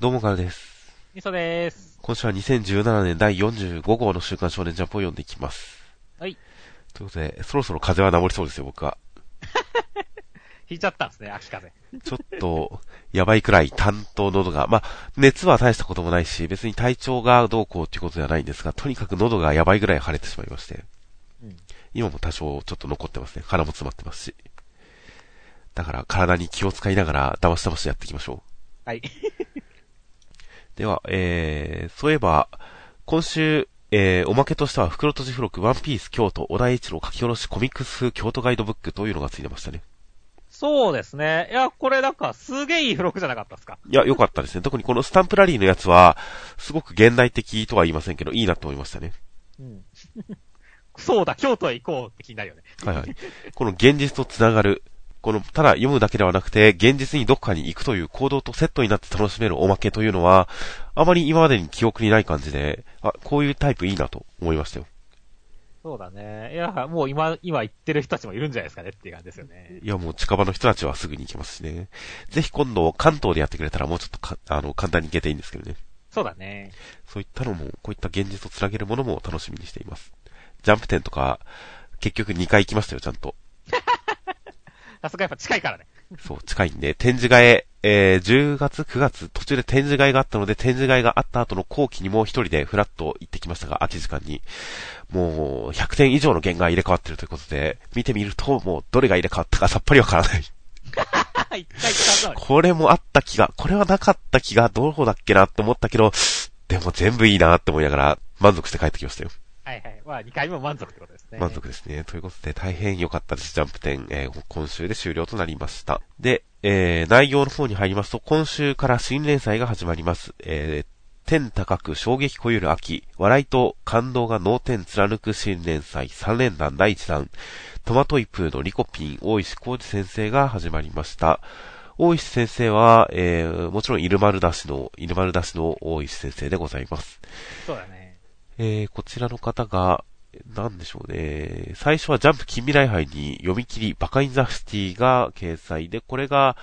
どうもからです。 みそでーす。 今週は2017年第45号の週刊少年ジャンプを読んでいきます。 はい。 ということで、そろそろ風邪は治りそうですよ、僕は。 引いちゃったんですね、秋風。 ちょっと、やばいくらい、担当喉が、熱は大したこともないし、別に体調がどうこうっていうことではないんですが、とにかく喉がやばいぐらい腫れてしまいまして。 うん。 今も多少ちょっと残ってますね。鼻も詰まってますし。だから体に気を使いながら、だましだましやっていきましょう。 はい。 では、そういえば、今週、おまけとしては、袋とじ付録、ワンピース京都、小田栄一郎書き下ろしコミックス京都ガイドブックというのがついてましたね。 そうですね。いや、これなんか、すげえいい付録じゃなかったですか。 いや、良かったですね。特にこのスタンプラリーのやつは、すごく現代的とは言いませんけど、いいなと思いましたね。 うん。そうだ、京都へ行こうって気になるよね。 はいはい。この現実とつながる、ただ読むだけではなくて、現実にどっかに行くという行動とセットになって楽しめるおまけというのは、あまり今までに記憶にない感じで、こういうタイプいいなと思いましたよ。 そうだね。いや、もう今言ってる人たちもいるんじゃないですかねっていう感じですよね。 いや、もう近場の人たちはすぐに行けますしね。ぜひ今度関東でやってくれたらもうちょっと簡単に行けていいんですけどね。 そうだね。 そういったのも、こういった現実をつなげるものも楽しみにしています。ジャンプ展とか、結局2回行きましたよ、ちゃんと。 さすがやっぱ近いからね。 そう、近いんで、展示会、10月、9月、途中で展示会があったので、展示会があった後の後期にも一人でフラッと行ってきましたが、空き時間に。もう、100点以上の原画入れ替わってるということで、見てみると、もう、どれが入れ替わったかさっぱりわからない。 一回使うのに。 これもあった気が、これはなかった気が、どこだっけなって思ったけど、でも全部いいなって思いながら、満足して帰ってきましたよ。 はいはい。まあ、2回目も満足ってことですね。 満足ですね。ということで、大変良かったです。ジャンプ展、今週で終了となりました。で、内容の方に入りますと、今週から新連載が始まります。天高く衝撃こゆる秋、笑いと感動が脳天貫く新連載3連弾第1弾、トマトイプーのリコピン大石浩二先生が始まりました。大石先生は、もちろんイルマルダシの大石先生でございます。 そうだね。 こちらの方が、なんでしょうね。最初はジャンプ近未来杯に読み切りバカインザシティが掲載で、これが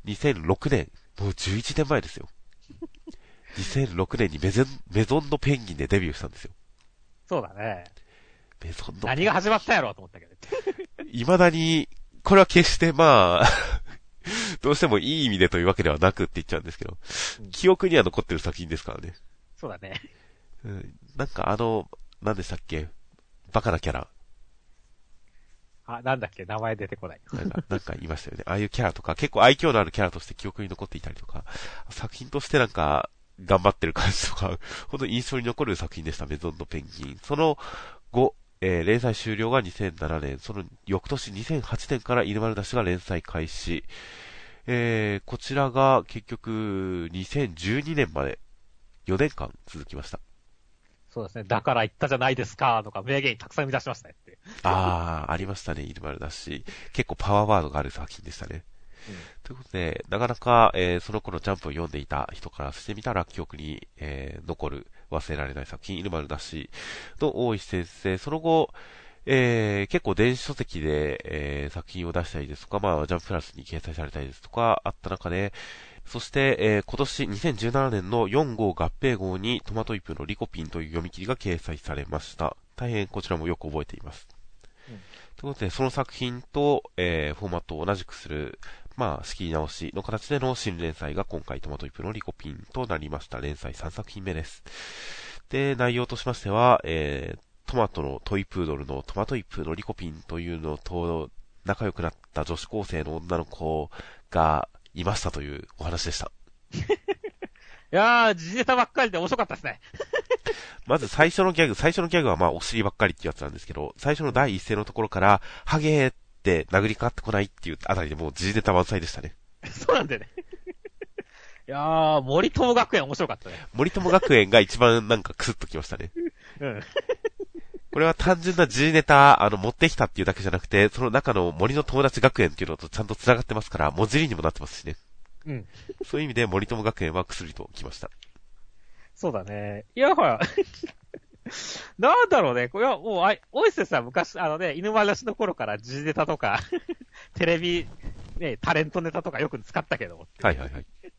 2006年、もう11年前ですよ。2006年にメゾンのペンギンでデビューしたんですよ。 そうだね。 メゾンの。 何が始まったやろうと思ったけど。 未だに、これは決してどうしてもいい意味でというわけではなくって言っちゃうんですけど、記憶には残ってる作品ですからね。 そうだね。 なんか何でしたっけ？バカなキャラ。 なんだっけ、名前出てこない。 なんか言いましたよね。ああいうキャラとか、結構愛嬌のあるキャラとして記憶に残っていたりとか、作品としてなんか、頑張ってる感じとか、本当に印象に残る作品でした、メゾンのペンギン。その後、連載終了が2007年、その翌年2008年から犬丸出しが連載開始。こちらが結局2012年まで4年間続きました。 そうですね。だから言ったじゃないですか、とか名言たくさん生み出しましたねって。 ありましたね、犬丸だし。結構パワーワードがある作品でしたね。ということで、なかなか、その頃ジャンプを読んでいた人からしてみたら記憶に、残る忘れられない作品、犬丸だしの大石先生、その後、結構電子書籍で、作品を出したりですとか、ジャンププラスに掲載されたりですとか、あった中で、そして、今年2017年の4号合併号にトマトイプのリコピンという読み切りが掲載されました。大変こちらもよく覚えています。ということで、その作品と、フォーマットを同じくする、仕切り直しの形での新連載が今回トマトイプのリコピンとなりました。連載3作品目です。で、内容としましては、トマトのトイプードルのトマトイプのリコピンというのと仲良くなった女子高生の女の子がいましたというお話でした。 いやー、時事ネタばっかりで面白かったですね。 まず最初のギャグはお尻ばっかりってやつなんですけど、最初の第一声のところから、ハゲーって殴りかかってこないっていうあたりでもう時事ネタ満載でしたね。 そうなんだよね。いやー、森友学園面白かったね。 森友学園が一番なんかクスッときましたね。 うん。 これは単純な時事ネタ、持ってきたっていうだけじゃなくて、その中の森の友達学園っていうのとちゃんと繋がってますから、文字りにもなってますしね。 うん。 そういう意味で森友学園は薬ときました。 そうだね。いや、ほら、なんだろうね。これはもう、オイスさん昔、犬丸出しの頃から時事ネタとか、テレビ、ね、タレントネタとかよく使ったけど。 はいはいはい。 い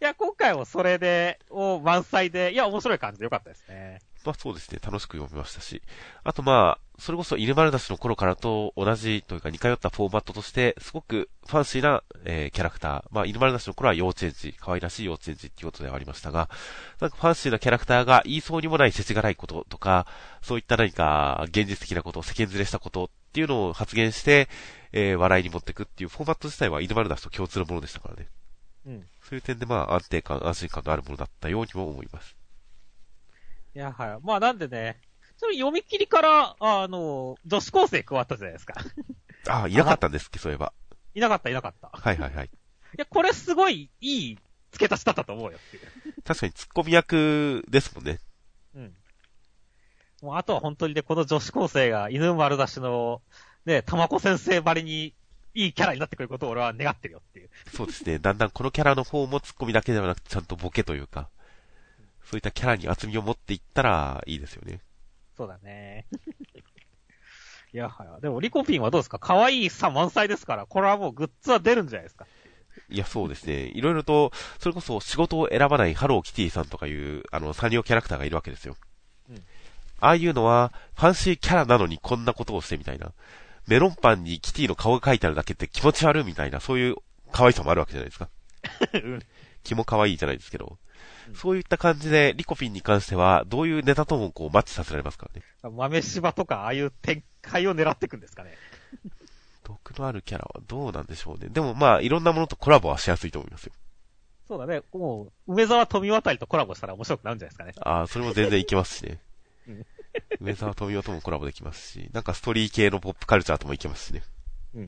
や、今回もそれで、満載で、いや、面白い感じでよかったですね。 まあそうですね、楽しく読みましたし。あとまあ、それこそ犬丸出しの頃からと同じというか似通ったフォーマットとして、すごくファンシーな、キャラクター。まあ犬丸出しの頃は幼稚園児、可愛らしい幼稚園児っていうことではありましたが、なんかファンシーなキャラクターが言いそうにもない世知辛いこととか、そういった何か現実的なこと、世間連れしたことっていうのを発言して、笑いに持っていくっていうフォーマット自体は犬丸出しと共通のものでしたからね。 うん。 そういう点でまあ安定感、安心感のあるものだったようにも思います。 いや、はい。まあなんでね、それ読み切りから、女子高生加わったじゃないですか。 ああ、いなかったんですっけ、そういえば。 いなかった、いなかった。 はいはいはい。 いや、これすごいいい付け足しだったと思うよっていう。 確かにツッコミ役ですもんね。 うん。もうあとは本当にね、この女子高生が犬丸出しの、ね、玉子先生ばりにいいキャラになってくることを俺は願ってるよっていう。 そうですね。だんだんこのキャラの方もツッコミだけではなくちゃんとボケというか、そういったキャラに厚みを持っていったらいいですよね。 そうだね。いや、はや。でもリコピンはどうですか？可愛いさ満載ですから、これはもうグッズは出るんじゃないですか。 いや、そうですね。いろいろと、それこそ仕事を選ばないハローキティさんとかいう、サンリオキャラクターがいるわけですよ。 うん。 ああいうのは、ファンシーキャラなのにこんなことをしてみたいな。メロンパンにキティの顔が描いてあるだけって気持ち悪いみたいな、そういう可愛さもあるわけじゃないですか。 うん。 気も可愛いじゃないですけど。 うん、 そういった感じで、リコピンに関しては、どういうネタともこうマッチさせられますからね。 豆柴とか、ああいう展開を狙っていくんですかね。 毒のあるキャラはどうなんでしょうね。でもまあ、いろんなものとコラボはしやすいと思いますよ。 そうだね。もう、梅沢富渡とコラボしたら面白くなるんじゃないですかね。 ああ、それも全然いけますしね。 うん、 梅沢富美男ともコラボできますし、なんかストーリー系のポップカルチャーともいけますしね。 うん。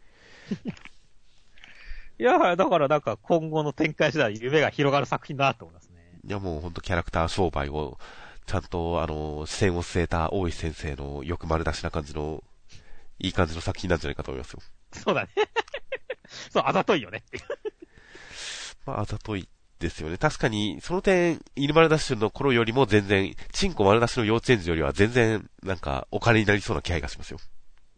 いや、だからなんか今後の展開次第夢が広がる作品だなと思いますね。 いやもうほんとキャラクター商売を、ちゃんと視線を据えた大石先生のよく丸出しな感じの、いい感じの作品なんじゃないかと思いますよ。 そうだね。そう、あざといよねっていう。 まあ、あざといですよね。確かに、その点、犬丸ダッシュの頃よりも全然、チンコ丸出しの幼稚園児よりは全然、なんか、お金になりそうな気配がしますよ。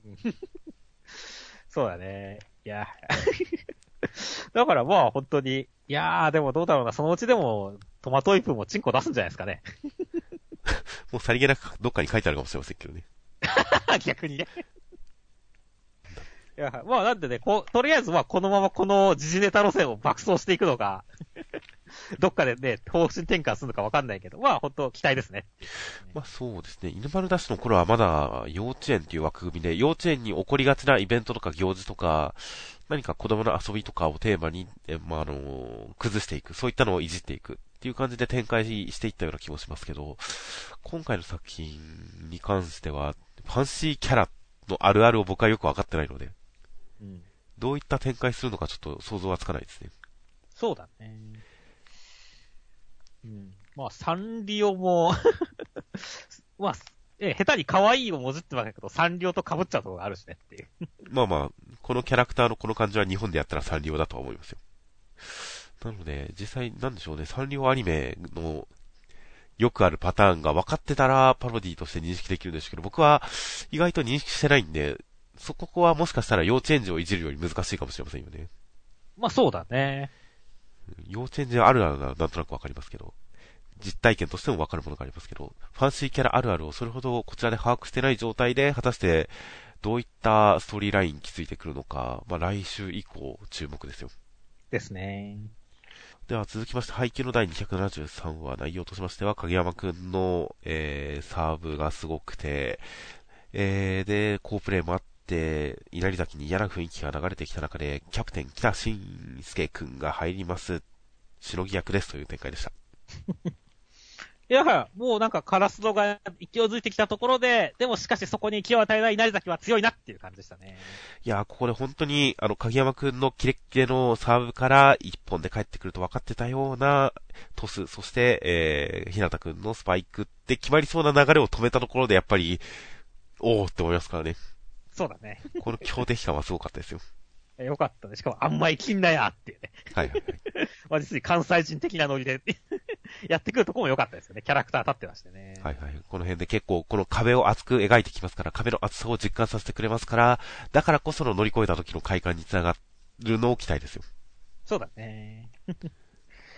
そうだね。いや。だからまあ本当に、いやーでもどうだろうな、そのうちでもトマトイプもチンコ出すんじゃないですかね。 もうさりげなくどっかに書いてあるかもしれませんけどね。 逆にね。いや、まあなんでね、とりあえずまあこのままこの時事ネタ路線を爆走していくのか、どっかでね、方針転換するのかわかんないけど、まあ本当期待ですね。 まあそうですね。犬丸ダッシュの頃はまだ幼稚園っていう枠組みで、幼稚園に起こりがちなイベントとか行事とか、何か子供の遊びとかをテーマに、崩していく。そういったのをいじっていくっていう感じで展開していったような気もしますけど、今回の作品に関しては、ファンシーキャラのあるあるを僕はよくわかってないので、 うん、 どういった展開するのかちょっと想像はつかないですね。 そうだね。うん。まあサンリオも、まあ、下手に可愛いをもじってますけど、サンリオと被っちゃうところがあるしねっていう。 まあまあ、このキャラクターのこの感じは日本でやったらサンリオだとは思いますよ。なので、実際なんでしょうね、サンリオアニメのよくあるパターンが分かってたらパロディとして認識できるんですけど、僕は意外と認識してないんで、ここはもしかしたら幼稚園児をいじるより難しいかもしれませんよね。 まあそうだね。 幼稚園児あるあるならなんとなくわかりますけど、実体験としてもわかるものがありますけど、ファンシーキャラあるあるをそれほどこちらで把握してない状態で、果たしてどういったストーリーライン築いてくるのか、まあ来週以降注目ですよ。 ですね。 では続きまして、配給の第273話、内容としましては、影山くんの、サーブがすごくて、で、好プレーもあって、稲荷崎に嫌な雰囲気が流れてきた中で、キャプテン北信介くんが入ります。しのぎ役ですという展開でした。 いや、もうなんかカラスドが勢いづいてきたところで、でもしかしそこに気を与えない稲荷崎は強いなっていう感じでしたね。 いやー、ここで本当に、影山くんのキレッキレのサーブから一本で帰ってくると分かってたようなトス、そして、ひなたくんのスパイクって決まりそうな流れを止めたところでやっぱり、おーって思いますからね。 そうだね。 この強敵感はすごかったですよ。 よかったね。しかもあんまり気んなやっていうね。 はいはいはい。 まあ実に関西人的なノリでやってくるとこも良かったですよね。キャラクター立ってましてね。 はいはい。この辺で結構この壁を厚く描いてきますから、壁の厚さを実感させてくれますから、だからこその乗り越えた時の快感につながるのを期待ですよ。 そうだね。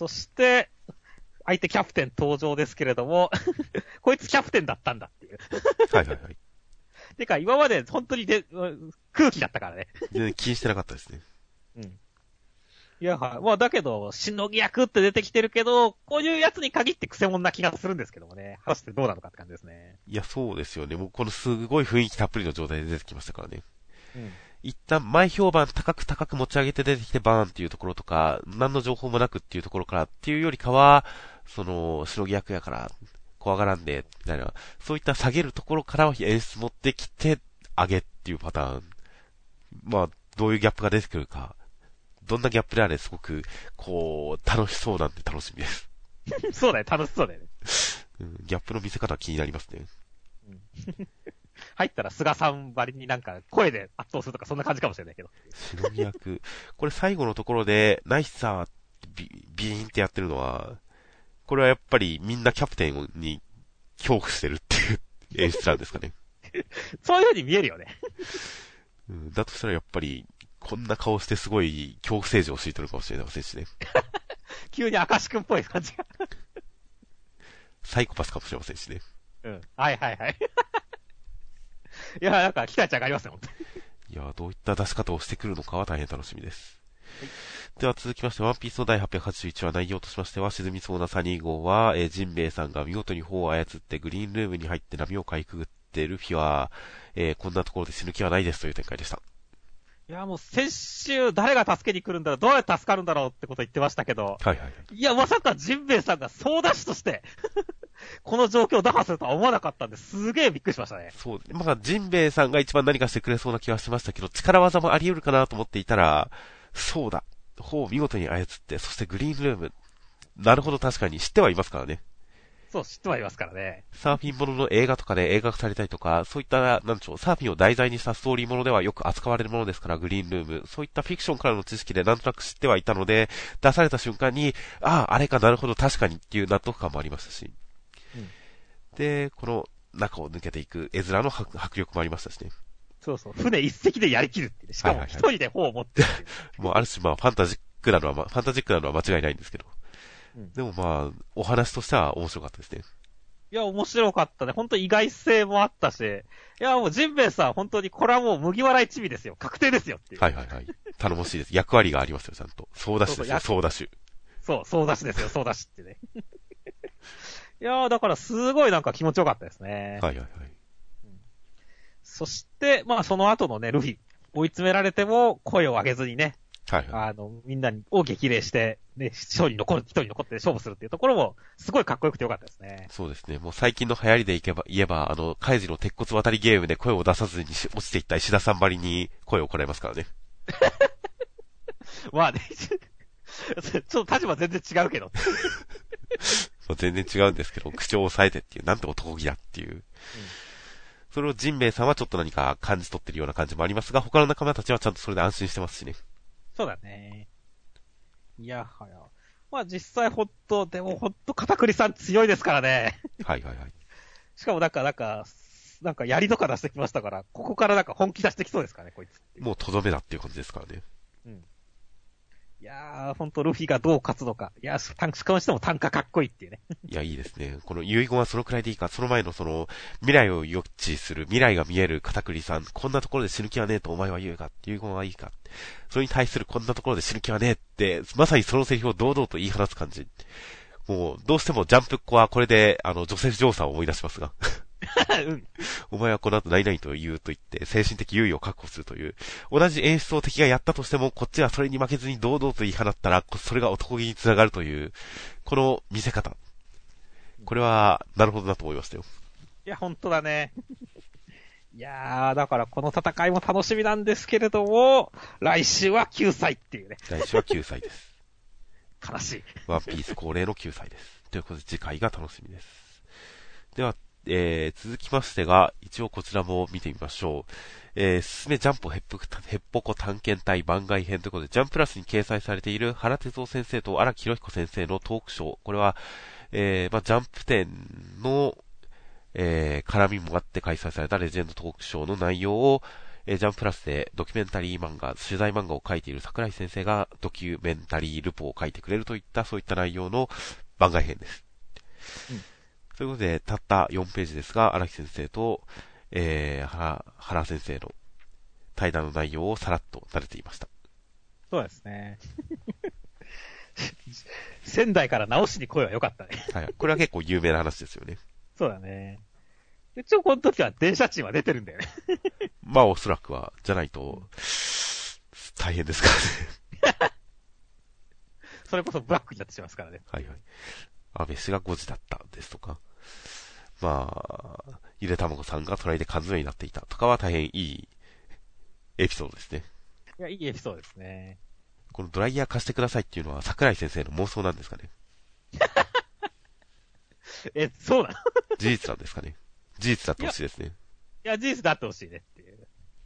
そして、相手キャプテン登場ですけれども、こいつキャプテンだったんだっていう。 はいはいはい。 てか、今まで本当に空気だったからね。 全然気にしてなかったですね。 うん。いや、はい。まあ、だけど、しのぎ役って出てきてるけど、こういうやつに限ってクセモンな気がするんですけどもね。果たしてどうなのかって感じですね。 いや、そうですよね。もうこのすごい雰囲気たっぷりの状態で出てきましたからね。 うん。 一旦前評判高く持ち上げて出てきてバーンっていうところとか、何の情報もなくっていうところからっていうよりかは、しのぎ役やから、怖がらんで、みたいな、そういった下げるところから演出持ってきて、上げっていうパターン。まあ、どういうギャップが出てくるか、どんなギャップであれすごく、楽しそうなんで楽しみです。 そうだよ、楽しそうだよね。 うん、ギャップの見せ方は気になりますね。 うん、入ったら菅さんばりになんか声で圧倒するとかそんな感じかもしれないけど。 しのぎ役。これ最後のところで、ナイスさービーンってやってるのは、これはやっぱりみんなキャプテンに恐怖してるっていう演出なんですかね。 そういう風に見えるよね。 うん、だとしたらやっぱり、こんな顔してすごい恐怖政治を敷いてるかもしれませんしね。 急に明石くんっぽい感じが。 サイコパスかもしれませんしね。 うん。はいはいはい。いや、なんか期待値上がりますよ、本当に。 いや、どういった出し方をしてくるのかは大変楽しみです。 はい、 では続きまして、ワンピースの第881話内容としましては、沈みそうなサニー号は、ジンベエさんが見事に砲を操ってグリーンルームに入って波をかいくぐってルフィは、こんなところで死ぬ気はないですという展開でした。 いや、もう先週誰が助けに来るんだろう、どうやって助かるんだろうってこと言ってましたけど。 はいはいはい。 いや、まさかジンベエさんが総出しとして、この状況を打破するとは思わなかったんで、すげえびっくりしましたね。 そう。まあ、ジンベエさんが一番何かしてくれそうな気はしましたけど、力技もあり得るかなと思っていたら、そうだ。砲を見事に操って、そしてグリーンルーム。なるほど、確かに知ってはいますからね。 そう、知ってはいますからね。 サーフィンものの映画とかで映画化されたりとか、そういった、なんでしょう、サーフィンを題材にしたストーリーものではよく扱われるものですから、グリーンルーム。そういったフィクションからの知識でなんとなく知ってはいたので、出された瞬間に、ああ、あれかなるほど、確かにっていう納得感もありましたし。うん、で、この中を抜けていく絵面の迫力もありましたしね。 そうそう。船一隻でやりきるってね。しかも一人で砲を持ってるっていう、 もうある種まあファンタジックなのは間違いないんですけど。うん、でもまあ、お話としては面白かったですね。 いや、面白かったね。本当意外性もあったし。いや、もうジンベエさん、本当にこれはもう麦わら一味ですよ。確定ですよっていう。 はいはいはい。頼もしいです。役割がありますよ、ちゃんと。ソーダッシュですよ、ソーダッシュ。 そう、ソーダッシュですよ、ソーダッシュってね。いやー、だからすごいなんか気持ちよかったですね。 はいはいはい。 うん、そして、まあその後のね、ルフィ、追い詰められても声を上げずにね、 はいはい。 みんなを激励して、ね、一人残って勝負するっていうところも、すごいかっこよくてよかったですね。 そうですね。もう最近の流行りで言えば、カイジの鉄骨渡りゲームで声を出さずに落ちていった石田さんばりに声をこらえますからね。 まあね、ちょっと立場全然違うけど。 そう全然違うんですけど、口を押さえてっていう、なんて男気だっていう。うん、それをジンベエさんはちょっと何か感じ取ってるような感じもありますが、他の仲間たちはちゃんとそれで安心してますしね。 そうだね。いやはや。まあ実際でも片栗さん強いですからね。 はいはいはい。 しかもなんか槍とか出してきましたから、ここからなんか本気出してきそうですからね、こいつ。 もうとどめだっていう感じですからね。うん。 いやー、ほんとルフィがどう勝つのか。いやー、しかもしても単価かっこいいっていうね。 いや、いいですね。この遺言はそのくらいでいいか、その前の未来を予知する、未来が見える片栗さん、こんなところで死ぬ気はねえとお前は言うか、遺言はいいか。それに対するこんなところで死ぬ気はねえって、まさにそのセリフを堂々と言い放つ感じ。もう、どうしてもジャンプっ子はこれで、ジョセフ・ジョーさんを思い出しますが。うん、お前はこの後何々と言うと言って精神的優位を確保するという、同じ演出を敵がやったとしてもこっちはそれに負けずに堂々と言い放ったらそれが男気につながるというこの見せ方、これはなるほどなと思いましたよ。 いや本当だね。いやーだからこの戦いも楽しみなんですけれども、来週は9歳っていうね。 来週は9歳です。 悲しい。 ワンピース恒例の9歳です。ということで次回が楽しみです。では続きましてが、一応こちらも見てみましょう。すすめジャンプヘッポコ探検隊番外編ということで、ジャンプラスに掲載されている原哲夫先生と荒木博彦先生のトークショー。これは、ジャンプ展の、絡みもあって開催されたレジェンドトークショーの内容を、 ジャンププラスでドキュメンタリー漫画、取材漫画を書いている桜井先生がドキュメンタリールポを書いてくれるといった、そういった内容の番外編です。ということで、たった4ページですが、荒木先生と、原先生の対談の内容をさらっと慣れていました。 そうですね。仙台から直しに声は良かったね。 はい。これは結構有名な話ですよね。 そうだね。一応この時は電車賃は出てるんだよね。 まあおそらくは、じゃないと、大変ですからね。 それこそブラックになってしまいますからね。 はいはい。安倍氏が5時だったですとか、まあ、ゆでたまごさんが隣で缶詰になっていたとかは大変いいエピソードですね。 いや、いいエピソードですね。 このドライヤー貸してくださいっていうのは桜井先生の妄想なんですかね。 そうなの？ 事実なんですかね。事実だってほしいですね。 いや、事実だってほしいねっていう。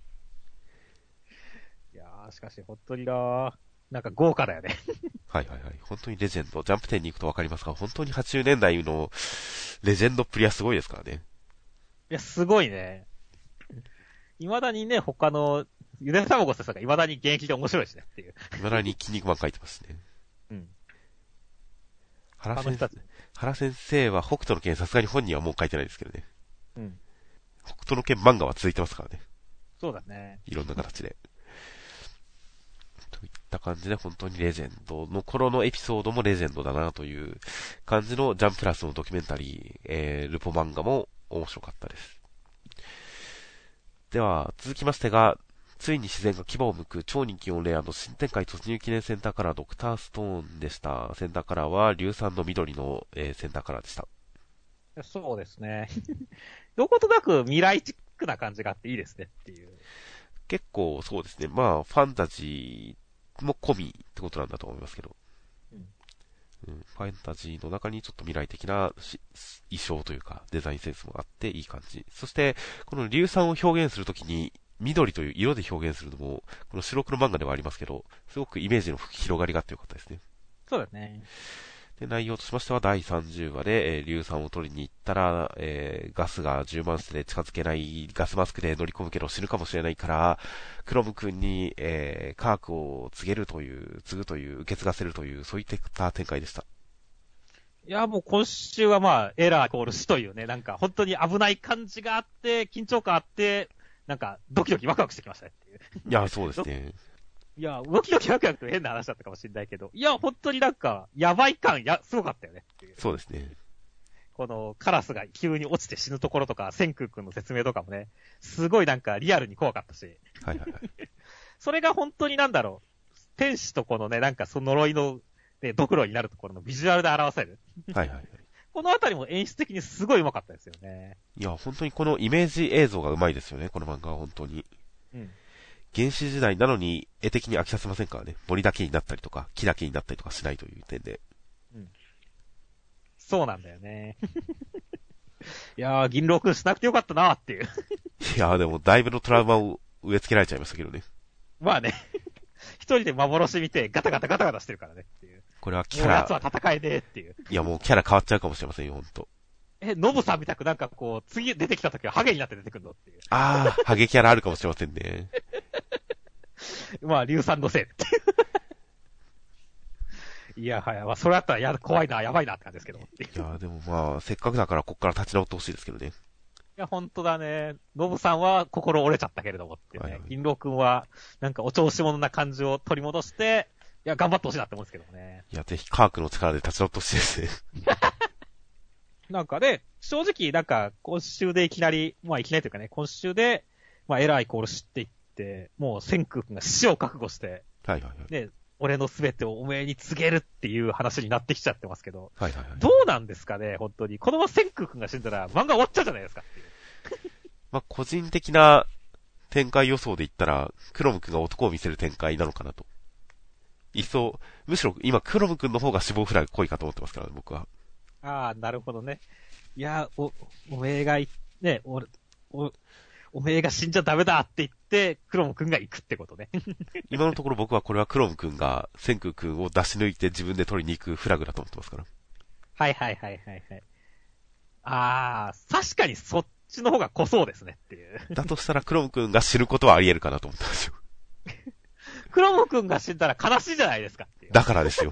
いやー、しかし本当になんか豪華だよね。 はいはいはい。本当にレジェンド。ジャンプ店に行くとわかりますが、本当に80年代のレジェンドっぷりはすごいですからね。 いや、すごいね。未だにね、他の、ゆでたまごさんが未だに現役で面白いしねっていう。 未だに筋肉マン書いてますね。 うん。 原先生は北斗の拳さすがに本人はもう書いてないですけどね。 うん。 北斗の拳漫画は続いてますからね。 そうだね。 いろんな形で。といった感じで本当にレジェンドの頃のエピソードもレジェンドだなという感じのジャンププラスのドキュメンタリー、ルポ漫画も面白かったです。では、続きましてが、ついに自然が牙を剥く超人気オンレアの新展開突入記念センターカラードクターストーンでした。センターカラーは硫酸の緑の、センターカラーでした。 そうですね。どことなく未来チックな感じがあっていいですねっていう。 結構そうですね。まあ、ファンタジーも込みってことなんだと思いますけど。ファンタジーの中にちょっと未来的な衣装というかデザインセンスもあっていい感じ。そして、この硫酸を表現するときに緑という色で表現するのも、この白黒漫画ではありますけど、すごくイメージの広がりがあってよかったですね。 そうだね。 で、内容としましては第30話で、硫酸を取りに行ったら、ガスが充満して近づけないガスマスクで乗り込むけど死ぬかもしれないから、クロム君に、科学を継ぐという、受け継がせるという、そういった展開でした。 いや、もう今週はまあ、エラーイコール死というね、なんか本当に危ない感じがあって、緊張感あって、なんかドキドキワクワクしてきましたねっていう。 いや、そうですね。 いや、ドキドキワクワクと変な話だったかもしれないけど、いや、本当になんか、やばい感、すごかったよねっていう。 そうですね。 このカラスが急に落ちて死ぬところとか、千空君の説明とかもね、すごいなんかリアルに怖かったし。 はいはいはい。 それが本当になんだろう、天使とこのね、なんかその呪いの、ね、ドクロになるところのビジュアルで表せる。 はいはいはい。 このあたりも演出的にすごい上手かったですよね。 いや、本当にこのイメージ映像が上手いですよね、この漫画は本当に。 うん。 原始時代なのに絵的に飽きさせませんからね。森だけになったりとか、木だけになったりとかしないという点で。 うん。そうなんだよね。いやー、銀狼くんしなくてよかったなーっていう。 いやーでもだいぶのトラウマを植え付けられちゃいましたけどね。 まあね。一人で幻見てガタガタガタガタしてるからねっていう。 これはキャラ。 やつは戦えねえっていう。 いやもうキャラ変わっちゃうかもしれませんよ、ほんと。 ノブさんみたくなんかこう、次出てきた時はハゲになって出てくるのっていう。 あー、ハゲキャラあるかもしれませんね。 まあ、硫酸のせいっていう。いや、はい。まあ、それだったら怖いな、やばいなって感じですけど。いやでもまあ、せっかくだからこっから立ち直ってほしいですけどね。 いや、ほんとだね。ノブさんは心折れちゃったけれどもってね。はいはい、銀狼くんは、なんかお調子者な感じを取り戻して、いや、頑張ってほしいなって思うんですけどもね。 いや、ぜひ科学の力で立ち直ってほしいですね。 なんかね、正直、なんか、今週でいきなり、まあいきなりというかね、今週で、まあエラーイコール知っていって、もう千空くんが死を覚悟して、 はいはいはい。 ね、俺のすべてをおめえに告げるっていう話になってきちゃってますけど、 はいはいはい。 どうなんですかね、本当に。このまま千空くんが死んだら漫画終わっちゃうじゃないですかっていう。 まあ個人的な展開予想で言ったら、クロムくんが男を見せる展開なのかなと。むしろ今クロムくんの方が死亡フラグ濃いかと思ってますから、僕は。 ああ、なるほどね。いや、おめえがね、おめえが死んじゃダメだって言って、クロムくんが行くってことね。 今のところ僕はこれはクロムくんが、千空くんを出し抜いて自分で取りに行くフラグだと思ってますから。 はいはいはいはいはい。ああ、確かにそっちの方が濃そうですねっていう。 だとしたらクロム君が死ぬことはあり得るかなと思ったんですよ。 クロム君が死んだら悲しいじゃないですかっていう。 だからですよ。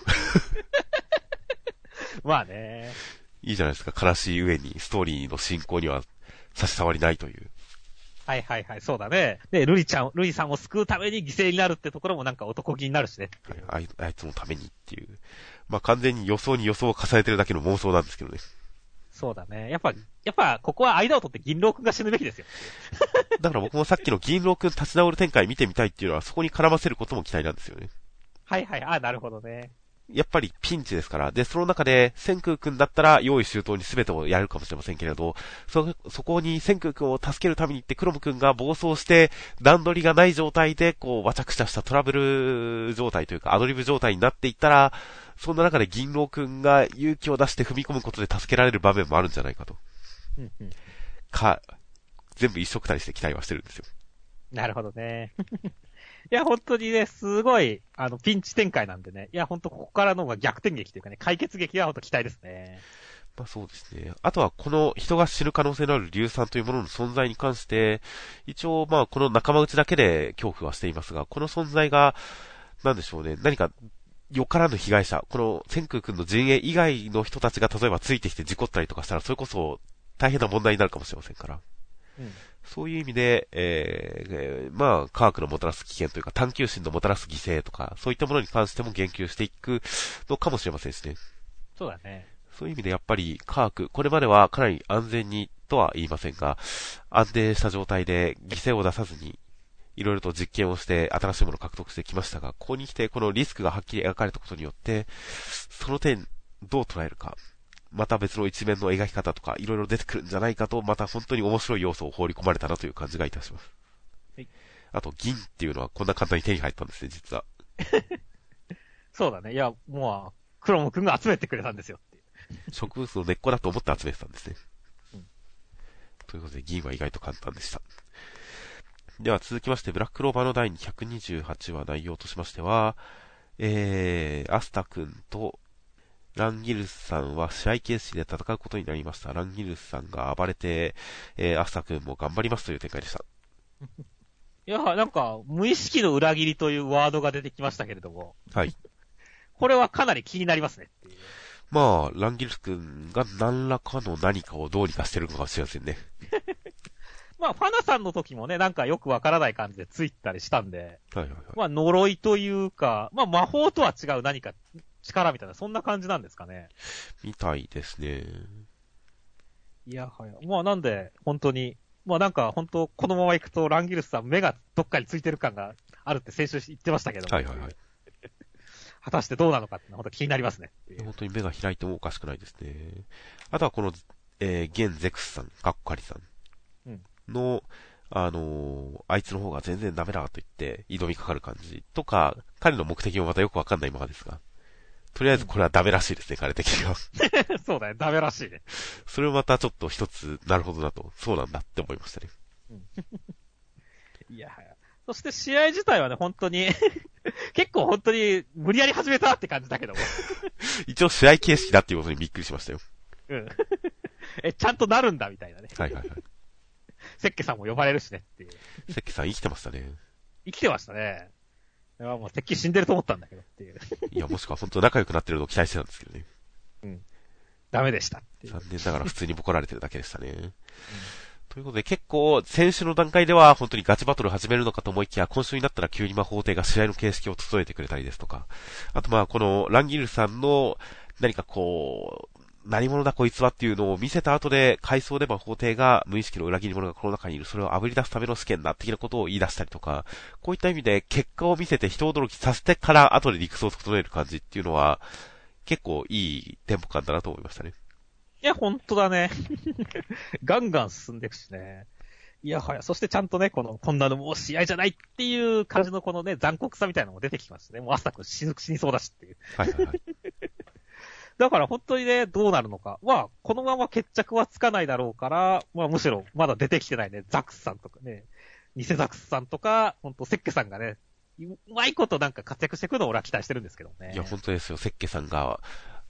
まあね。 いいじゃないですか。悲しい上にストーリーの進行には差し障りないという。 はいはいはい、そうだね。で、ルリさんを救うために犠牲になるってところもなんか男気になるしね。 はい、あいつのためにっていう。まあ完全に予想に予想を重ねてるだけの妄想なんですけどね。 そうだね。やっぱ、ここは間を取って銀狼くんが死ぬべきですよ。 だから僕もさっきの銀狼くん立ち直る展開見てみたいっていうのはそこに絡ませることも期待なんですよね。 はいはい、あ、なるほどね。 やっぱりピンチですから。で、その中で、千空くんだったら用意周到に全てをやるかもしれませんけれど、そこに千空くんを助けるためにってクロムくんが暴走して、段取りがない状態で、わちゃくちゃしたトラブル状態というか、アドリブ状態になっていったら、そんな中で銀狼くんが勇気を出して踏み込むことで助けられる場面もあるんじゃないかと。 うんうん。 全部一緒くたりして期待はしてるんですよ。 なるほどね。いや、本当にね、すごい、ピンチ展開なんでね。いや、本当ここからのが逆転劇というかね、解決劇は本当期待ですね。 まあそうですね。あとはこの人が死ぬ可能性のある硫酸というものの存在に関して、一応まあこの仲間内だけで恐怖はしていますが、この存在が、なんでしょうね、何か、よからぬ被害者、この千空くんの陣営以外の人たちが例えばついてきて事故ったりとかしたら、それこそ大変な問題になるかもしれませんから。 うん。 そういう意味で、まあ、科学のもたらす危険というか、探求心のもたらす犠牲とか、そういったものに関しても言及していくのかもしれませんしね。 そうだね。 そういう意味でやっぱり科学、これまではかなり安全にとは言いませんが、安定した状態で犠牲を出さずに、いろいろと実験をして新しいものを獲得してきましたが、ここに来てこのリスクがはっきり描かれたことによって、その点どう捉えるか、また別の一面の描き方とか、いろいろ出てくるんじゃないかと、また本当に面白い要素を放り込まれたなという感じがいたします。 はい。 あと、銀っていうのはこんな簡単に手に入ったんですね、実は。 そうだね。いや、もう、クロム君が集めてくれたんですよっていう。 植物の根っこだと思って集めてたんですね。 うん、 ということで、銀は意外と簡単でした。では続きまして、ブラックローバーの第128話内容としましては、アスタ君とランギルスさんは試合形式で戦うことになりました。ランギルスさんが暴れて、アスタ君も頑張りますという展開でした。 いや、なんか、無意識の裏切りというワードが出てきましたけれども。 はい。 これはかなり気になりますねっていう。 まあ、ランギルス君が何らかの何かをどうにかしてるのかもしれませんね。 まあ、ファナさんの時もね、なんかよくわからない感じでついたりしたんで、 はいはいはい。 まあ、呪いというか、まあ、魔法とは違う何か力みたいな、そんな感じなんですかね。 みたいですね。 いや、はい。まあ、なんで、本当に、まあなんか、本当このまま行くと、ランギルスさん目がどっかについてる感があるって先週言ってましたけども。 はいはいはい。 果たしてどうなのかって本当気になりますね。 本当に目が開いてもおかしくないですね。あとはこの、ゲンゼクスさん、カッカリさんの、あいつの方が全然ダメだと言って挑みかかる感じとか、彼の目的もまたよくわかんないままですが、とりあえずこれはダメらしいですね、彼的には。 そうだね、ダメらしいね。 それをまたちょっと一つ、なるほどなと、そうなんだって思いましたね。 いや、そして試合自体はね、本当に結構本当に無理やり始めたって感じだけども。 一応試合形式だっていうことにびっくりしましたよ。 うん。ちゃんとなるんだみたいなね。 はいはいはい。 セッケさんも呼ばれるしねっていう。 セッケさん生きてましたね。 生きてましたね。いや、もうセッケ死んでると思ったんだけどっていう。 いや、もしくは本当仲良くなってるのを期待してたんですけどね。 うん。ダメでしたっていう。 残念ながら普通にボコられてるだけでしたね。ということで結構、先週の段階では本当にガチバトル始めるのかと思いきや、今週になったら急に魔法帝が試合の形式を整えてくれたりですとか、あとまあこのランギルさんの何かこう、何者だこいつはっていうのを見せた後で、回想で魔法帝が無意識の裏切り者がこの中にいる、それを炙り出すための試験だ的なことを言い出したりとか、こういった意味で結果を見せて人驚きさせてから後で理屈を整える感じっていうのは、結構いいテンポ感だなと思いましたね。 いや、ほんとだね。ガンガン進んでいくしね。いや、はや、そしてちゃんとね、こんなのもう試合じゃないっていう感じのこのね、残酷さみたいなのも出てきましたね。もうアスタ君死にそうだしっていう。 はいはいはい。 だから本当にね、どうなるのか。まあ、このまま決着はつかないだろうから、まあむしろまだ出てきてないね、ザクスさんとかね、偽ザクスさんとか、ほんとセッケさんがね、うまいことなんか活躍していくのを俺は期待してるんですけどね。 いや、本当ですよ。セッケさんが、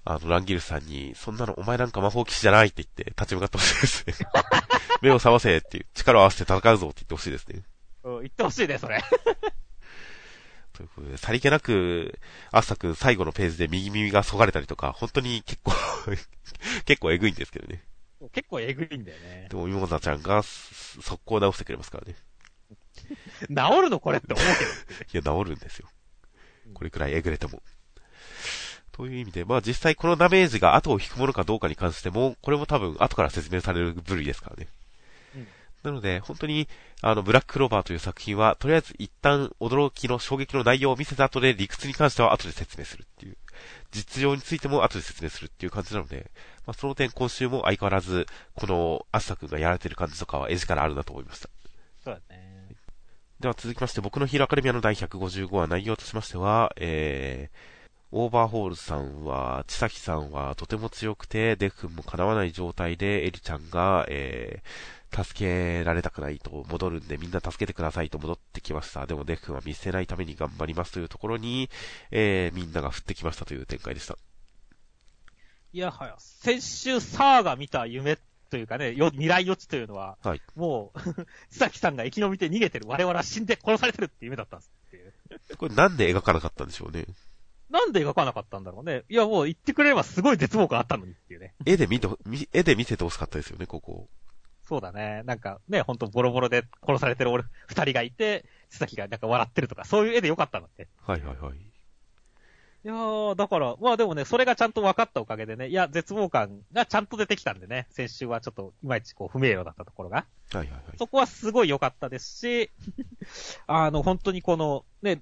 ランギルスさんに、そんなのお前なんか魔法騎士じゃないって言って立ち向かってほしいですね。目を覚ませっていう、力を合わせて戦うぞって言ってほしいですね。 言ってほしいね、それ。 ということで、さりげなく、アスタ君最後のページで右耳がそがれたりとか、本当に結構結構えぐいんですけどね。 結構えぐいんだよね。 でも、ミモザちゃんが速攻直してくれますからね。 治るのこれって思うけど。いや、治るんですよ。これくらいえぐれても。という意味で、まあ実際このダメージが後を引くものかどうかに関しても、これも多分後から説明される部類ですからね。なので、本当に、ブラッククローバーという作品は、とりあえず一旦驚きの衝撃の内容を見せた後で、理屈に関しては後で説明するっていう。実情についても後で説明するっていう感じなので、まあその点今週も相変わらず、このアスタ君がやられてる感じとかは絵力あるなと思いました。 そうだね。 では続きまして、僕のヒーローアカデミアの第155話内容としましては、オーバーホールさんは、千崎さんはとても強くて、デク君も叶わない状態で、エリちゃんが、助けられたくないと戻るんで、みんな助けてくださいと戻ってきました。でもデク君は見捨てないために頑張りますというところに、みんなが降ってきましたという展開でした。 いやはや、先週サーが見た夢というかね、未来予知というのは、はい、もう、千崎さんが生き延びて逃げてる、我々は死んで殺されてるっていう夢だったんですっていう。 これなんで描かなかったんでしょうね。 なんで描かなかったんだろうね。いやもう言ってくれればすごい絶望感あったのにっていうね。 絵で見せてほしかったですよね、ここ。 そうだね。なんかね、ほんとボロボロで殺されてる二人がいて、千崎がなんか笑ってるとか、そういう絵でよかったのって。 はいはいはい。 いやー、だから、まあでもね、それがちゃんと分かったおかげでね、いや、絶望感がちゃんと出てきたんでね、先週はちょっと、いまいちこう、不明瞭だったところが。 はいはいはい。 そこはすごい良かったですし、本当にこの、ね、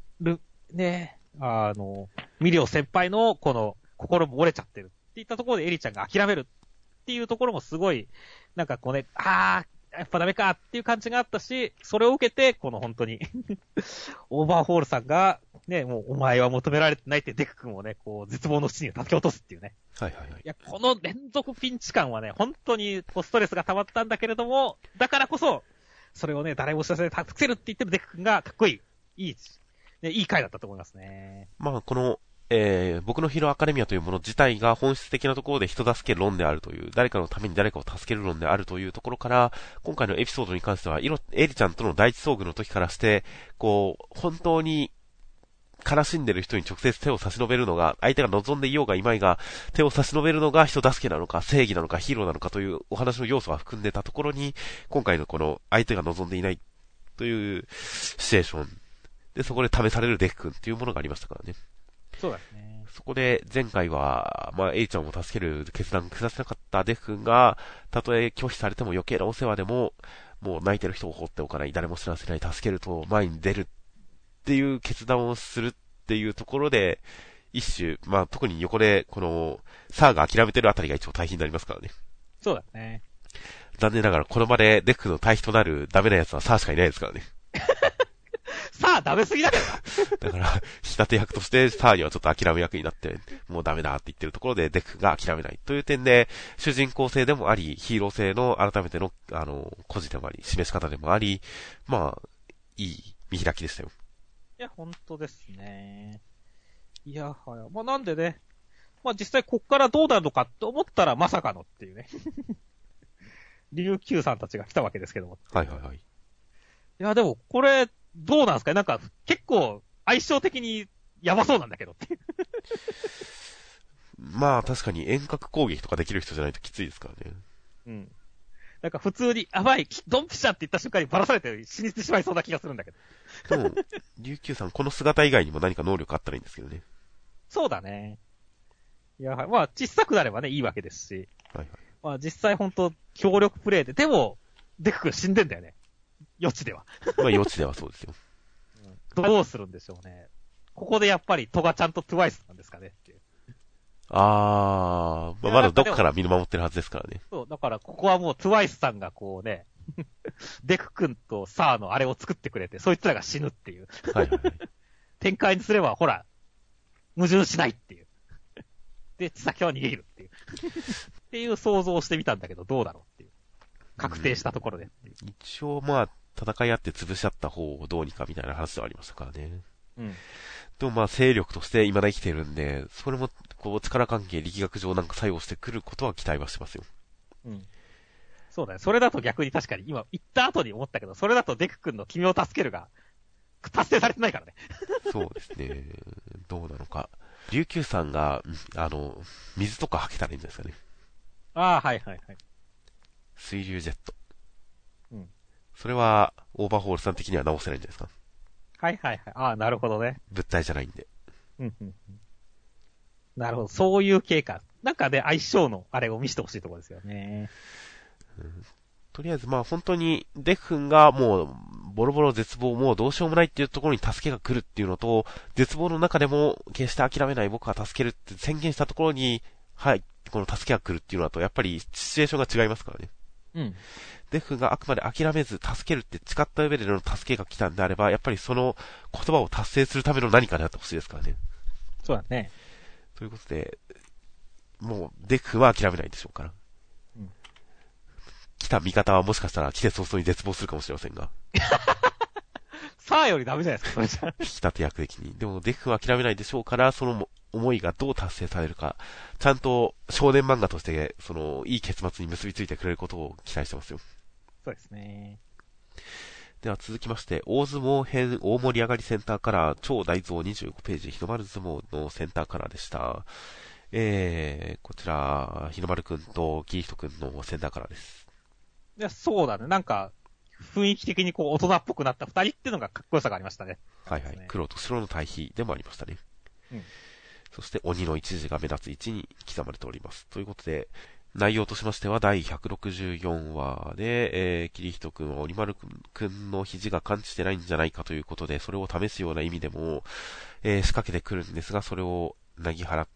ミリオ先輩のこの、心も折れちゃってるっていったところでエリちゃんが諦めるっていうところもすごい、なんかこうね、やっぱダメかっていう感じがあったし、それを受けて、この本当にオーバーホールさんが、ね、もうお前は求められてないってデク君をね、こう絶望の淵に助け落とすっていうね。 はいはいはい。 いや、この連続ピンチ感はね、本当にストレスが溜まったんだけれども、だからこそ、それをね、誰も知らせて助けるって言ってるデク君がかっこいい。いい回だったと思いますね。 まあ、この、僕のヒーローアカデミアというもの自体が本質的なところで人助け論であるという、誰かのために誰かを助ける論であるというところから、今回のエピソードに関しては、エリちゃんとの第一遭遇の時からして、こう、本当に悲しんでる人に直接手を差し伸べるのが、相手が望んでいようがいまいが、手を差し伸べるのが人助けなのか、正義なのか、ヒーローなのかというお話の要素が含んでたところに、今回のこの相手が望んでいないというシチュエーションで、そこで試されるデク君っていうものがありましたからね。 そうですね。 そこで前回は、まあ、エイちゃんを助ける決断を下せなかったデク君が、たとえ拒否されても余計なお世話でも、もう泣いてる人を放っておかない、誰も知らせない、助けると前に出るっていう決断をするっていうところで、一種、まあ、特に横で、この、サーが諦めてるあたりが一応対比になりますからね。 そうだね。 残念ながらこの場でデクの対比となるダメなやつはサーしかいないですからね。 さあ、ダメすぎだけどな。だから、仕立て役としてサーにはちょっと諦め役になって、もうダメだって言ってるところでデクが諦めない。という点で、主人公性でもあり、ヒーロー性の改めての、孤児でもあり、示し方でもあり、まあ、いい見開きでしたよ。 いや、本当ですね。いや、はい。まあ、なんでね、まあ実際こっからどうなるのかって思ったらまさかのっていうね。琉球さんたちが来たわけですけども。 はいはいはい。いや、でも、これ、どうなんですかね、なんか、結構、相性的にやばそうなんだけどっていう。 まあ、確かに遠隔攻撃とかできる人じゃないときついですからね。 うん。なんか普通に、やばい、ドンピシャって言った瞬間にバラされて死にてしまいそうな気がするんだけど。でも、琉球さん、この姿以外にも何か能力あったらいいんですけどね。 そうだね。いや、まあ、小さくなればね、いいわけですし。 はいはい。 まあ、実際本当協力プレイで、でも、デク君死んでんだよね。余地では。 まあ余地ではそうですよ。 どうするんでしょうね。ここでやっぱりトガちゃんとトゥワイスなんですかねっていう。 まあ、まだどっから見守ってるはずですからね。 そう、だからここはもうトゥワイスさんがこうね、デク君とサーのあれを作ってくれて、そいつらが死ぬっていう。 はいはいはい。 展開にすれば、ほら、矛盾しないっていう。で、千崎は逃げるっていう。っていう想像をしてみたんだけど、どうだろうっていう。確定したところで。 一応まあ、戦い合って潰し合った方をどうにかみたいな話ではありましたからね。 うん。 でもまあ勢力として未だ生きてるんで、それもこう力関係力学上なんか作用してくることは期待はしてますよ。 うん。そうだね。それだと逆に確かに今言った後に思ったけど、それだとデク君の君を助けるが達成されてないからね。 そうですね。どうなのか。琉球さんが、水とか吐けたらいいんじゃないですかね。 ああ、はいはいはい。 水流ジェット。 うん。 それは、オーバーホールさん的には直せないんじゃないですか。 はいはいはい。ああ、なるほどね。 物体じゃないんで。 うんうんうん。なるほど。そういう系か。なんかね、相性のあれを見せてほしいところですよね。 とりあえずまあ本当に、デフ君がもう、ボロボロ絶望、もうどうしようもないっていうところに助けが来るっていうのと、絶望の中でも決して諦めない僕は助けるって宣言したところに、はい、この助けが来るっていうのだと、やっぱりシチュエーションが違いますからね。 うん。 デフ君があくまで諦めず助けるって誓った上での助けが来たんであれば、やっぱりその言葉を達成するための何かであってほしいですからね。 そうだね。 ということで、もうデフ君は諦めないでしょうから。 うん。 来た味方はもしかしたら来て早々に絶望するかもしれませんが。 さあよりダメじゃないですか、それじゃ。 引き立て役的に。でもデフ君は諦めないでしょうから、その思いがどう達成されるか、ちゃんと少年漫画として、いい結末に結びついてくれることを期待してますよ。 そうですね。 では続きまして、大相撲編大盛り上がりセンターカラー、超大蔵25ページ、日の丸相撲のセンターカラーでした。こちら、日の丸くんとキリヒトくんのセンターカラーです。 いや、そうだね。なんか、雰囲気的にこう、大人っぽくなった二人っていうのがかっこよさがありましたね。 はいはい。黒と白の対比でもありましたね。 うん。 そして鬼の一時が目立つ位置に刻まれております。ということで、内容としましては第164話で、キリヒト君は鬼丸くんの肘が感知してないんじゃないかということで、それを試すような意味でも、仕掛けてくるんですが、それをなぎ払って、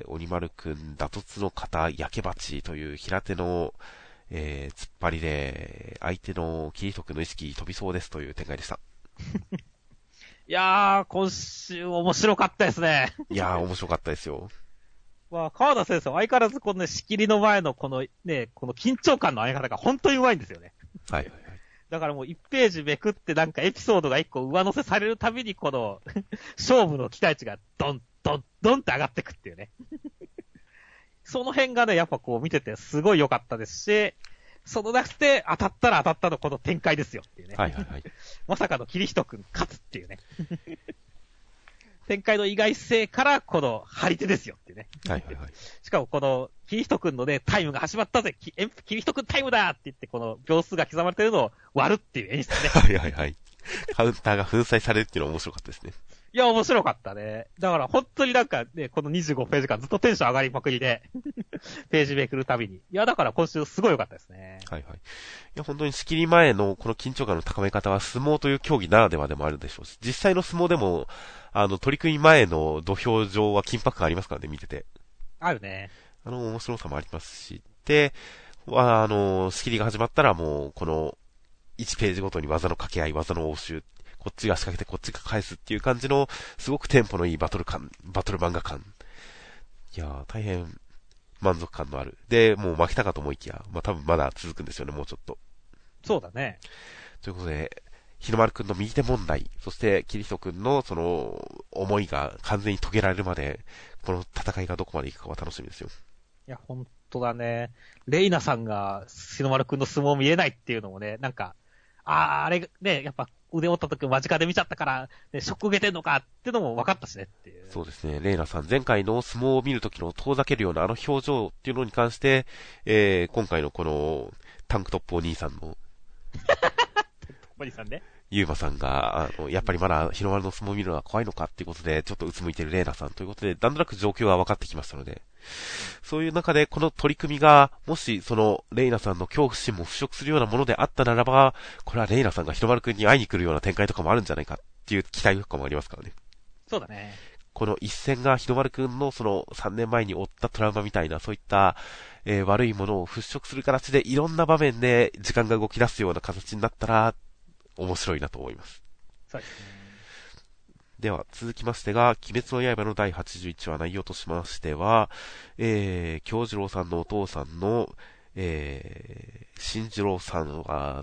鬼丸くん打突の型焼け鉢という平手の、突っ張りで、相手のキリヒト君の意識飛びそうですという展開でした。 いやー、今週面白かったですね。 いやー、面白かったですよ。 まあ、川田先生は相変わらずこのね、仕切りの前のこのね、この緊張感の相方が本当に上手いんですよね。 はいはいはい。 だからもう1ページめくってなんかエピソードが1個上乗せされるたびにこの勝負の期待値がドンドンドンって上がってくっていうね。その辺がね、やっぱこう見ててすごい良かったですし、その中で当たったら当たったのこの展開ですよっていうね。 はいはいはい。 まさかのキリヒト君勝つっていうね。展開の意外性からこの張り手ですよっていうね。 はいはいはい。 しかもこのキリヒト君のね、タイムが始まったぜキリヒト君タイムだって言ってこの秒数が刻まれてるのを割るっていう演出ね。 はいはいはい。カウンターが粉砕されるっていうのは面白かったですね。 いや、面白かったね。だから本当になんかね、この25ページ間ずっとテンション上がりまくりで、ページめくるたびに。いや、だから今週すごい良かったですね。 はいはい。いや、本当に仕切り前のこの緊張感の高め方は相撲という競技ならではでもあるでしょうし、実際の相撲でも、取り組み前の土俵上は緊迫感ありますからね、見てて。 あるね。 面白さもありますし、で、仕切りが始まったらもう、この、1ページごとに技の掛け合い、技の応酬、こっちが仕掛けてこっちが返すっていう感じの、すごくテンポのいいバトル漫画感。いやー、大変満足感のある。で、もう負けたかと思いきや、まあ多分まだ続くんですよね、もうちょっと。 そうだね。 ということで、日の丸くんの右手問題、そしてキリヒトくんのその、思いが完全に遂げられるまで、この戦いがどこまでいくかは楽しみですよ。 いや、本当だね。レイナさんが日の丸くんの相撲見えないっていうのもね、なんか、あれね、やっぱ腕折った時間近で見ちゃったから、ね、ショック受けてんのかってのも分かったしねっていう。 そうですね。レイナさん、前回の相撲を見る時の遠ざけるようなあの表情っていうのに関して、今回のこのタンクトップお兄さんの、 お兄さんね。 ユーマさんが、やっぱりまだ日の丸の相撲を見るのは怖いのかっていうことで、ちょっとうつむいてるレイナさんということで、だんだんく状況が分かってきましたので、そういう中でこの取り組みが、もしそのレイナさんの恐怖心も払拭するようなものであったならば、これはレイナさんが日の丸くんに会いに来るような展開とかもあるんじゃないかっていう期待とかもありますからね。 そうだね。 この一戦が日の丸くんのその3年前に負ったトラウマみたいな、そういった、悪いものを払拭する形でいろんな場面で時間が動き出すような形になったら、面白いなと思います。 そうですね。 では、続きましてが、鬼滅の刃の第81話内容としましては、京次郎さんのお父さんの、新次郎さんは、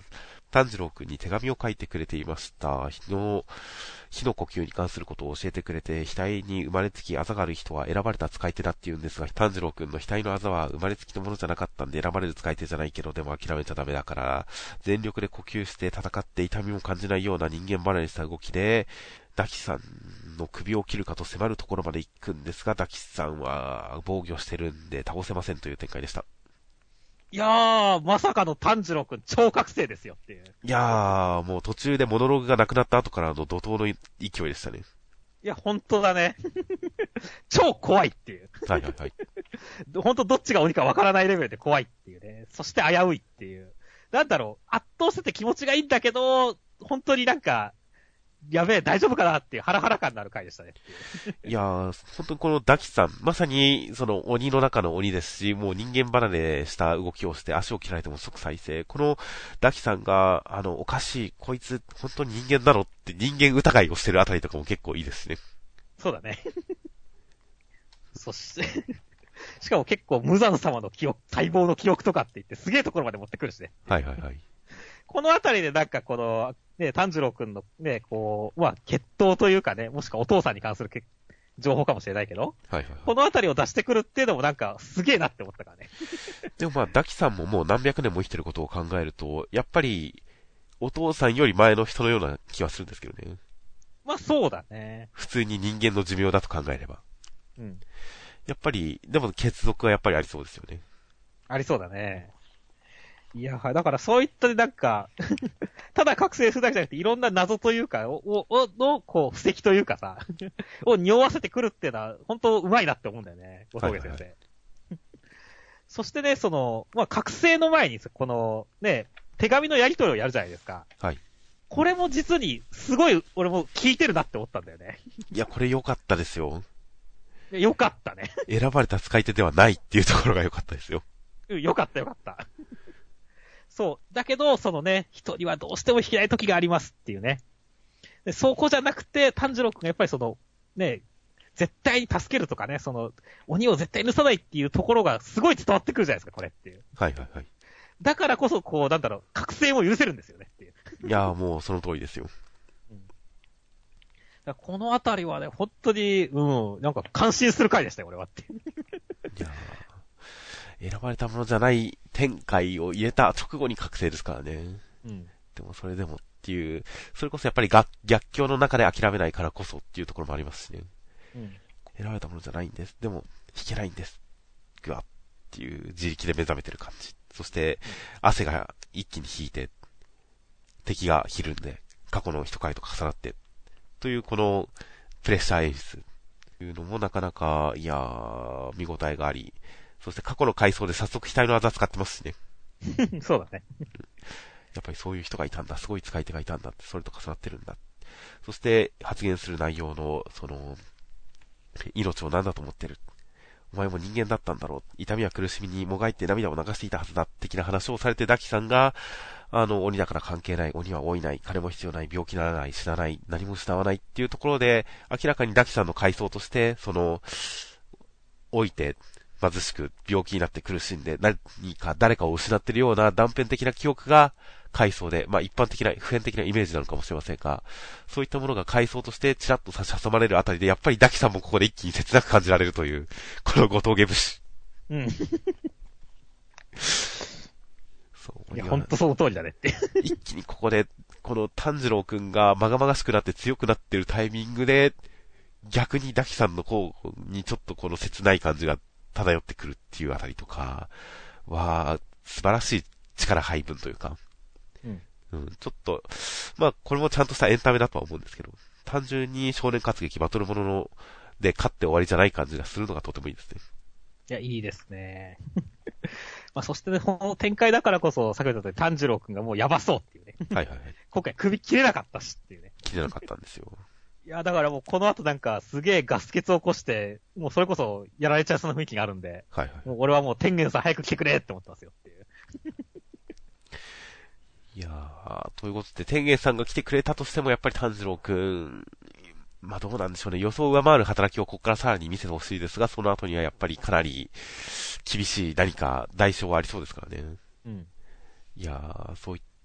炭治郎くんに手紙を書いてくれていました。火の呼吸に関することを教えてくれて、額に生まれつきあざがある人は選ばれた使い手だって言うんですが、炭治郎くんの額のあざは生まれつきのものじゃなかったんで選ばれる使い手じゃないけど、でも諦めちゃダメだから、全力で呼吸して戦って痛みも感じないような人間離れした動きで、ダキさんの首を切るかと迫るところまで行くんですが、ダキさんは防御してるんで倒せませんという展開でした。 いやー、まさかの炭治郎くん超覚醒ですよっていう。 いやー、もう途中でモノローグがなくなった後からの怒涛の勢いでしたね。 いや、本当だね。超怖いっていう。 はいはいはい。 本当どっちが鬼かわからないレベルで怖いっていうね。そして危ういっていう。なんだろう、圧倒してて気持ちがいいんだけど、本当になんか、やべえ、大丈夫かなっていうハラハラ感のある回でしたね。 いやー、本当にこのダキさん、まさにその鬼の中の鬼ですし、もう人間離れした動きをして足を切られても即再生。このダキさんが、おかしい、こいつ本当に人間だろって人間疑いをしてるあたりとかも結構いいですしね。 そうだね。そしてしかも結構無惨様の記憶、待望の記憶とかって言ってすげえところまで持ってくるしね。 はいはいはい。 このあたりでなんかこの、ね、炭治郎くんのね、こう、まあ、血統というかね、もしくはお父さんに関する情報かもしれないけど、 はいはいはい。 このあたりを出してくるっていうのもなんかすげえなって思ったからね。 でもまあ、ダキさんももう何百年も生きてることを考えると、やっぱり、お父さんより前の人のような気はするんですけどね。 まあそうだね。 普通に人間の寿命だと考えれば。 うん。 やっぱり、でも血族はやっぱりありそうですよね。 ありそうだね。いや、だからそういったなんか、ただ覚醒するだけじゃなくていろんな謎というか、の、こう、布石というかさ、を匂わせてくるっていうのは、本当うまいなって思うんだよね、小峠先生。はいはい、そしてね、その、まあ、覚醒の前に、この、ね、手紙のやり取りをやるじゃないですか。 はい。 これも実に、すごい、俺も聞いてるなって思ったんだよね。 いや、これ良かったですよ。 良かったね。 選ばれた使い手ではないっていうところが良かったですよ。 良かった良かった。そう。だけど、そのね、一人はどうしても引けない時がありますっていうね。でそこじゃなくて、炭治郎くんがやっぱりその、ね、絶対に助けるとかね、その、鬼を絶対に盗さないっていうところがすごい伝わってくるじゃないですか、これっていう。 はいはいはい。 だからこそ、こう、なんだろう、覚醒も許せるんですよねっていう。 いやーもうその通りですよ。 このあたりはね、本当に、なんか感心する回でしたよ、俺はって。 いやー、選ばれたものじゃない展開を入れた直後に覚醒ですからね。 うん。 でもそれでもっていう、それこそやっぱり逆境の中で諦めないからこそっていうところもありますしね。 うん。 選ばれたものじゃないんです。でも、引けないんです。ぐわっていう自力で目覚めてる感じ。そして、汗が一気に引いて、敵がひるんで、過去の人回と重なって、というこのプレッシャー演出というのもなかなか、いやー、見応えがあり、そして過去の回想で早速額のあざ使ってますしね。 そうだね。 やっぱりそういう人がいたんだ、すごい使い手がいたんだって、それと重なってるんだ。そして発言する内容の、その、命を何だと思ってる。お前も人間だったんだろう。痛みや苦しみにもがいて涙を流していたはずだ。的な話をされてダキさんが、鬼だから関係ない。鬼は老いない。金も必要ない。病気にならない。死なない。何も失わないっていうところで、明らかにダキさんの回想として、その、老いて、貧しく病気になって苦しんで、何か誰かを失っているような断片的な記憶が回想で、まあ一般的な、普遍的なイメージなのかもしれませんが、そういったものが回想としてチラッと差し挟まれるあたりで、やっぱりダキさんもここで一気に切なく感じられるという、この後藤家節。 うん。 そう。 いや、ほんとその通りだねって。 一気にここで、この炭治郎くんがまがまがしくなって強くなってるタイミングで、逆にダキさんの方にちょっとこの切ない感じが漂ってくるっていうあたりとかは、素晴らしい力配分というか、ちょっと、まあこれもちゃんとしたエンタメだとは思うんですけど、単純に少年活劇バトルものので勝って終わりじゃない感じがするのがとてもいいですね。 いや、いいですね。まあそしてね、この展開だからこそ、先ほど言った炭治郎くんがもうやばそうっていうね。 はいはいはい。 今回首切れなかったしっていうね。 切れなかったんですよ。 いや、だからもうこの後なんかすげえガス欠を起こして、もうそれこそやられちゃいそうな雰囲気があるんで、 はいはい。 もう俺はもう天元さん早く来てくれって思ってますよっていう。 いやー、ということで天元さんが来てくれたとしてもやっぱり炭治郎くん、まあどうなんでしょうね。予想を上回る働きをここからさらに見せてほしいですが、その後にはやっぱりかなり厳しい何か代償はありそうですからね。 うん。 いやー、そういっ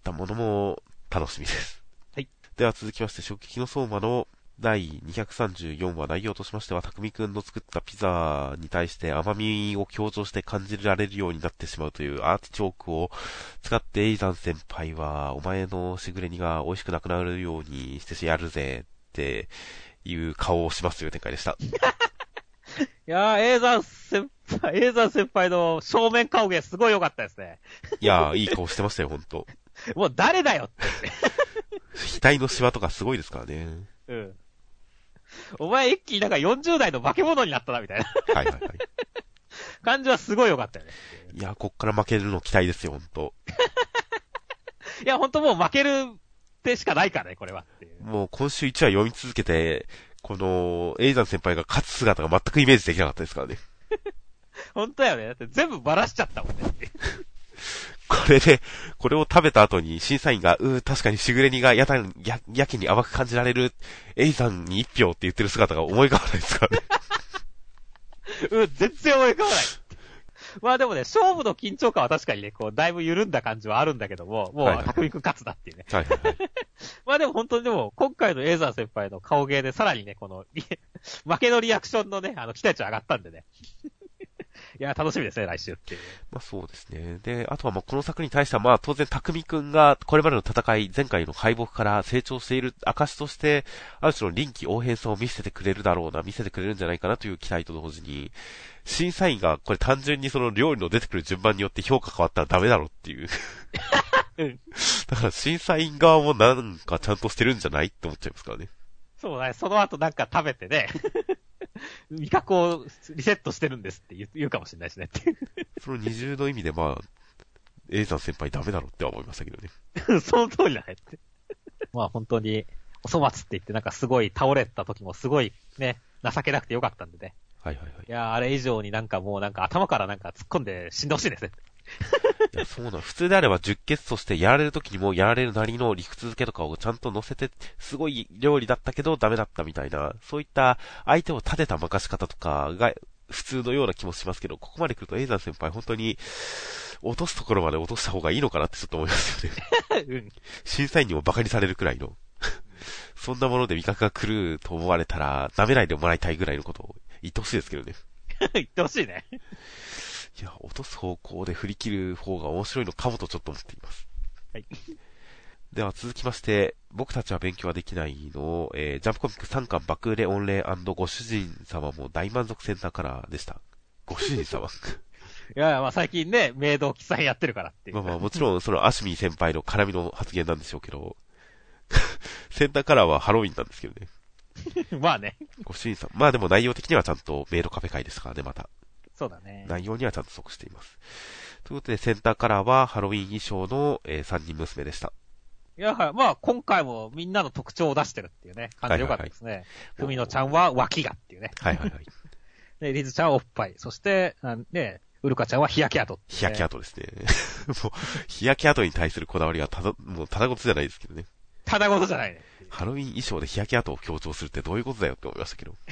ったものも楽しみです。 はい。 では続きまして、衝撃の相馬の第234話内容としましては、匠くんの作ったピザに対して甘みを強調して感じられるようになってしまうというアーティチョークを使ってエイザン先輩は、お前のしぐれ煮が美味しくなくなるようにしてやるぜっていう顔をしますという展開でした。 いやー、エイザン先輩の正面顔芸すごい良かったですね。 いやー、いい顔してましたよ、ほんと。 もう誰だよって。 額のシワとかすごいですからね。 うん。お前一気になんか40代の化け物になったな、みたいな。 はいはいはい。 感じはすごい良かったよね。 いや、こっから負けるの期待ですよ、ほんと。 いや、ほんともう負けるってしかないからね、これはっていう。 もう今週1話読み続けて、この、エイザン先輩が勝つ姿が全くイメージできなかったですからね。 ほんとやね。だって全部バラしちゃったもんね。 これで、これを食べた後に審査員が、確かにしぐれ煮がやけに甘く感じられる、エイザンに1票って言ってる姿が思い浮かばないですからね。 全然思い浮かばない。まあでもね、勝負の緊張感は確かにね、こう、だいぶ緩んだ感じはあるんだけども、もう、匠くん勝つだっていうね。 はいはいはい。 まあでも本当にでも、今回のエイザー先輩の顔芸でさらにね、この、負けのリアクションのね、期待値上がったんでね。いや、楽しみですね、来週っていう。 まあそうですね。で、あとはこの作に対してはまあ当然匠くんがこれまでの戦い、前回の敗北から成長している証として、ある種の臨機応変さを見せてくれるだろうな、見せてくれるんじゃないかなという期待と同時に、審査員がこれ単純にその料理の出てくる順番によって評価変わったらダメだろうっていう。 うん。 だから審査員側もなんかちゃんとしてるんじゃないって思っちゃいますからね。 そうね、その後なんか食べてね、味覚をリセットしてるんですって言うかもしれないですねっていう。 その二重の意味でまあ、エイザン先輩ダメだろって思いましたけどね。 その通りだねって。まあ本当に、お粗末って言ってなんかすごい倒れた時もすごいね、情けなくてよかったんでね。 はいはいはい。 いやー、あれ以上になんかもうなんか頭からなんか突っ込んで死んでほしいですね。 いや、そうなの。普通であれば10決としてやられる時にもやられるなりの理屈付けとかをちゃんと乗せて、すごい料理だったけどダメだったみたいな、そういった相手を立てた任し方とかが普通のような気もしますけど、ここまで来るとエイザン先輩本当に落とすところまで落とした方がいいのかなってちょっと思いますよね。うん、審査員にも馬鹿にされるくらいの。そんなもので味覚が狂うと思われたら、舐めないでもらいたいぐらいのことを言ってほしいですけどね。 言ってほしいね。 いや、落とす方向で振り切る方が面白いのかもとちょっと思っています。 はい。 では続きまして、僕たちは勉強はできないの、ジャンプコミック3巻爆売れ御礼&ご主人様も大満足センターカラーでした。ご主人様。 いや、まあ最近ね、メイド記載やってるからっていう。 まあまあもちろんそのアシミ先輩の絡みの発言なんでしょうけど、センターカラーはハロウィンなんですけどね。 まあね。 ご主人様。まあでも内容的にはちゃんとメイドカフェ会ですからね、また。 そうだね。 内容にはちゃんと即しています。ということで、センターカラーはハロウィン衣装の、3人娘でした。 いや、まあ今回もみんなの特徴を出してるっていうね、感じでよかったですね。ふみのちゃんは脇がっていうね。 はいはいはい。 で、リズちゃんはおっぱい。そして、ね、ウルカちゃんは日焼け跡、ね。 日焼け跡ですね。もう、日焼け跡に対するこだわりはもうただごとじゃないですけどね。 ただごとじゃないね。 ハロウィン衣装で日焼け跡を強調するってどういうことだよって思いましたけど。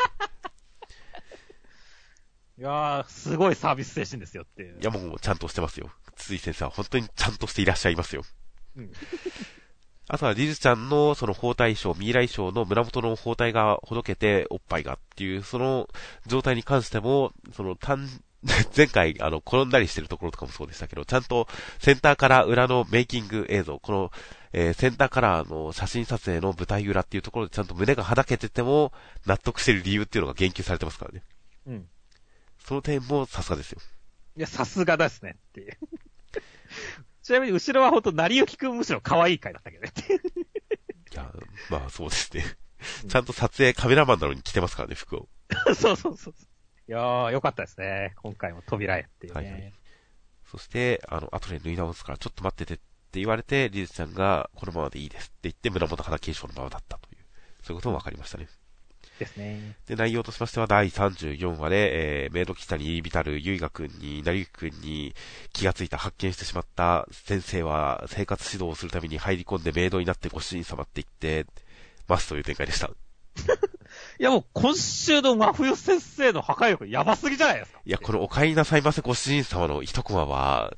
いやー、すごいサービス精神ですよっていう。 いやもうちゃんとしてますよ。筒井先生は本当にちゃんとしていらっしゃいますよ。うん。あとはリズちゃんのその包帯衣装、ミイラ衣装の胸元の包帯がほどけておっぱいがっていうその状態に関しても、その前回転んだりしてるところとかもそうでしたけど、ちゃんとセンターから裏のメイキング映像、この、センターカラーの写真撮影の舞台裏っていうところでちゃんと胸がはだけてても納得してる理由っていうのが言及されてますからね。うん。その点もさすがですよ。 いや、さすがですねっていう。ちなみに後ろはほんと、成り行きくんむしろ可愛い回だったけどねっていう。 いや、まあそうですね。ちゃんと撮影カメラマンなのに着てますからね、服を。 そうそうそう。いやー、よかったですね。今回も扉へっていうね。はいはい。 そして、後で縫い直すからちょっと待っててって言われて、リズちゃんがこのままでいいですって言って胸元肌継承のままだったという、そういうことも分かりましたね。 ですね。 で、内容としましては第34話で、メイド喫茶に入り浸るユイガ君に、成幸君に気がついた発見してしまった先生は生活指導をするために入り込んでメイドになってご主人様って言ってますという展開でした。 いやもう今週の真冬先生の破壊力やばすぎじゃないですか。 いや、このお帰りなさいませご主人様の一コマは、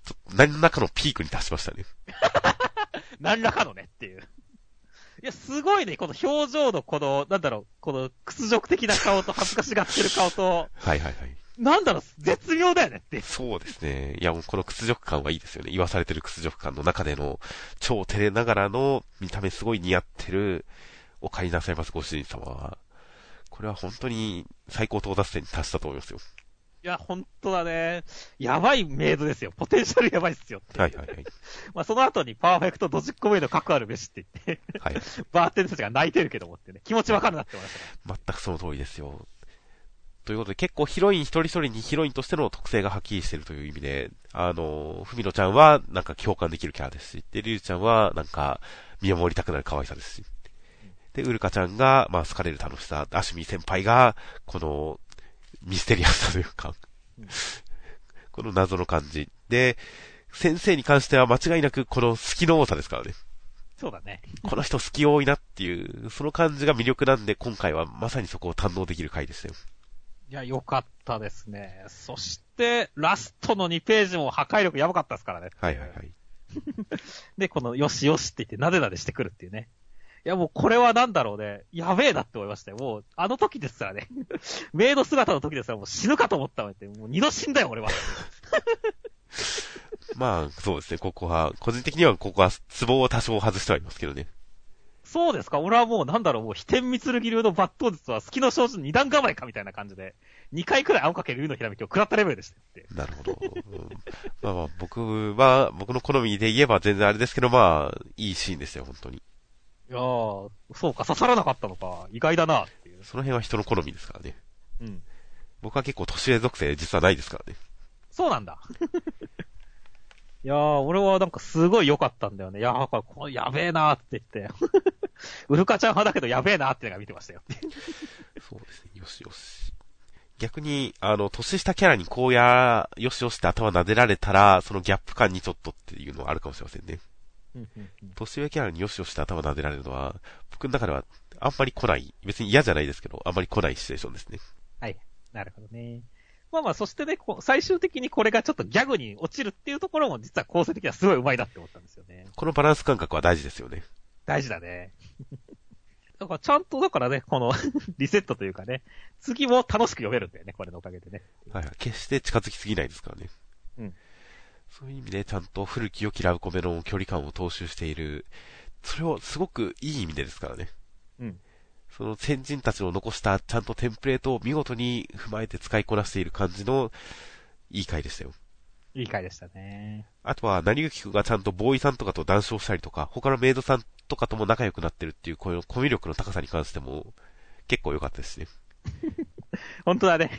何らかのピークに達しましたね。 何らかのねっていう。いや、すごいね、この表情のこの、この屈辱的な顔と恥ずかしがってる顔と、 はいはいはい。 絶妙だよねって。 そうですね。いや、もうこの屈辱感はいいですよね。言わされてる屈辱感の中での、超照れながらの、見た目すごい似合ってる、お帰りなさいますご主人様は、これは本当に最高到達点に達したと思いますよ。 いや、本当だね。やばいメイドですよ。ポテンシャルやばいっすよって。 はいはいはい。 まあその後にパーフェクトドジッコメイド核あるべしって言って、 はい。 バーテンたちが泣いてるけどもってね、気持ちわかるなって思いましたね。 全くその通りですよ。ということで結構ヒロイン一人一人にヒロインとしての特性がはっきりしているという意味で、ふみのちゃんはなんか共感できるキャラですし、で、りゅうちゃんはなんか見守りたくなる可愛さですし、で、ウルカちゃんが、まあ、好かれる楽しさ、アシュミ先輩が、この、ミステリアスさというか、この謎の感じ。で、先生に関しては間違いなくこの好きの多さですからね。 そうだね。 この人好き多いなっていう、その感じが魅力なんで、今回はまさにそこを堪能できる回でしたよ。 いや、よかったですね。そして、ラストの2ページも破壊力やばかったですからね。 はいはいはい。 で、この、よしよしって言って、なでなでしてくるっていうね。いや、もうこれはなんだろうね。やべえなって思いましたよ。もう、あの時ですらね。メイド姿の時ですらもう死ぬかと思ったわって。もう二度死んだよ、俺は。 まあ、そうですね。個人的にはここは、ツボを多少外してはいますけどね。 そうですか。俺はもうもう、飛天三剣流の抜刀術は、月の少女の二段構えかみたいな感じで、2回くらい青かける竜のひらめきを食らったレベルでしたって。 なるほど。まあまあ、僕の好みで言えば全然あれですけど、まあ、いいシーンですよ、本当に。 いやー、そうか、刺さらなかったのか。意外だな、っていう。 その辺は人の好みですからね。 うん。 僕は結構年上属性実はないですからね。 そうなんだ。いやー、俺はなんかすごい良かったんだよね。いやー、これやべえなーって言って。ウルカちゃん派だけどやべえなーってのが見てましたよ。 そうですね。よしよし。逆に、年下キャラにこうよしよしって頭撫でられたら、そのギャップ感にちょっとっていうのはあるかもしれませんね。年上キャラによしよしって頭撫でられるのは、僕の中ではあんまり来ない、別に嫌じゃないですけど、あんまり来ないシチュエーションですね。 はい。なるほどね。まあまあ、そしてね、最終的にこれがちょっとギャグに落ちるっていうところも実は構成的にはすごい上手いなって思ったんですよね。 このバランス感覚は大事ですよね。 大事だね。だからちゃんとだからね、このリセットというかね、次も楽しく読めるんだよね、これのおかげでね。 はいはい。決して近づきすぎないですからね。 うん。 そういう意味でちゃんと古き良きラブコメの距離感を踏襲している。それをすごくいい意味でですからね。 うん。 その先人たちの残したちゃんとテンプレートを見事に踏まえて使いこなしている感じのいい回でしたよ。 いい回でしたね。 あとは、成幸くんがちゃんとボーイさんとかと談笑したりとか、他のメイドさんとかとも仲良くなってるっていう、このコミュ力の高さに関しても、結構良かったですね。 本当だね。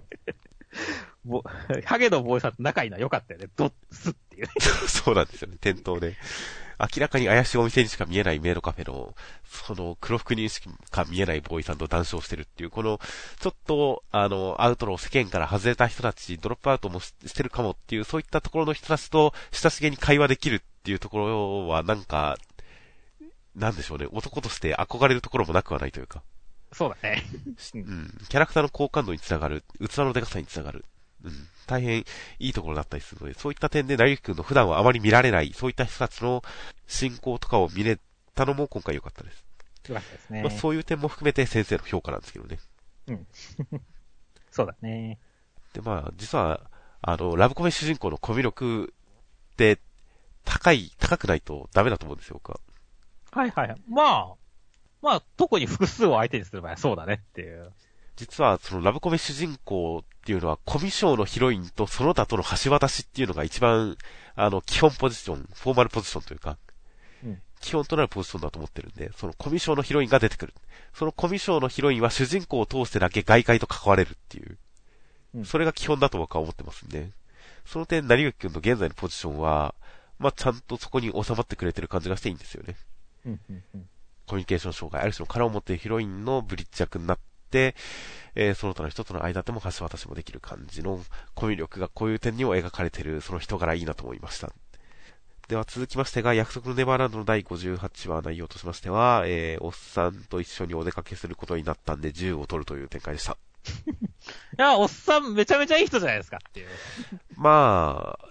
ハゲのボーイさんと仲いいのは良かったよね。ドッスっていうね。 そうなんですよね、店頭で。明らかに怪しいお店にしか見えないメイドカフェの、その黒服にしか見えないボーイさんと談笑してるっていう、この、ちょっと、アウトロー世間から外れた人たち、ドロップアウトもしてるかもっていう、そういったところの人たちと親しげに会話できるっていうところは、なんか、なんでしょうね、男として憧れるところもなくはないというか。 そうだね。 うん。キャラクターの好感度につながる、器のデカさにつながる。うん。大変いいところだったりするので、そういった点で、成幸くんの普段はあまり見られない、そういった人たちの進行とかを見れたのも今回良かったです。 良かったですね。 まあ、そういう点も含めて先生の評価なんですけどね。 うん。そうだね。 で、まあ、実は、ラブコメ主人公のコミュ力って、高くないとダメだと思うんですよ、僕は。 はいはい。まあ、特に複数を相手にする場合はそうだねっていう。 実は、そのラブコメ主人公っていうのは、コミュ障のヒロインとその他との橋渡しっていうのが一番、基本ポジション、フォーマルポジションというか、うん、基本となるポジションだと思ってるんで、そのコミュ障のヒロインが出てくる。そのコミュ障のヒロインは主人公を通してだけ外界と関われるっていう、うん、それが基本だと僕は思ってますんで、その点、成幸くんの現在のポジションは、まあ、ちゃんとそこに収まってくれてる感じがしていいんですよね。 うんうんうん、 コミュニケーション障害、ある種の殻を持っているヒロインのブリッジ役になって、その他の人との間でも橋渡しもできる感じのコミュ力がこういう点にも描かれている、その人柄いいなと思いました。では続きましてが、約束のネバーランドの第58話内容としましては、おっさんと一緒にお出かけすることになったんで銃を取るという展開でした。いや、おっさんめちゃめちゃいい人じゃないですかっていう。 まあ、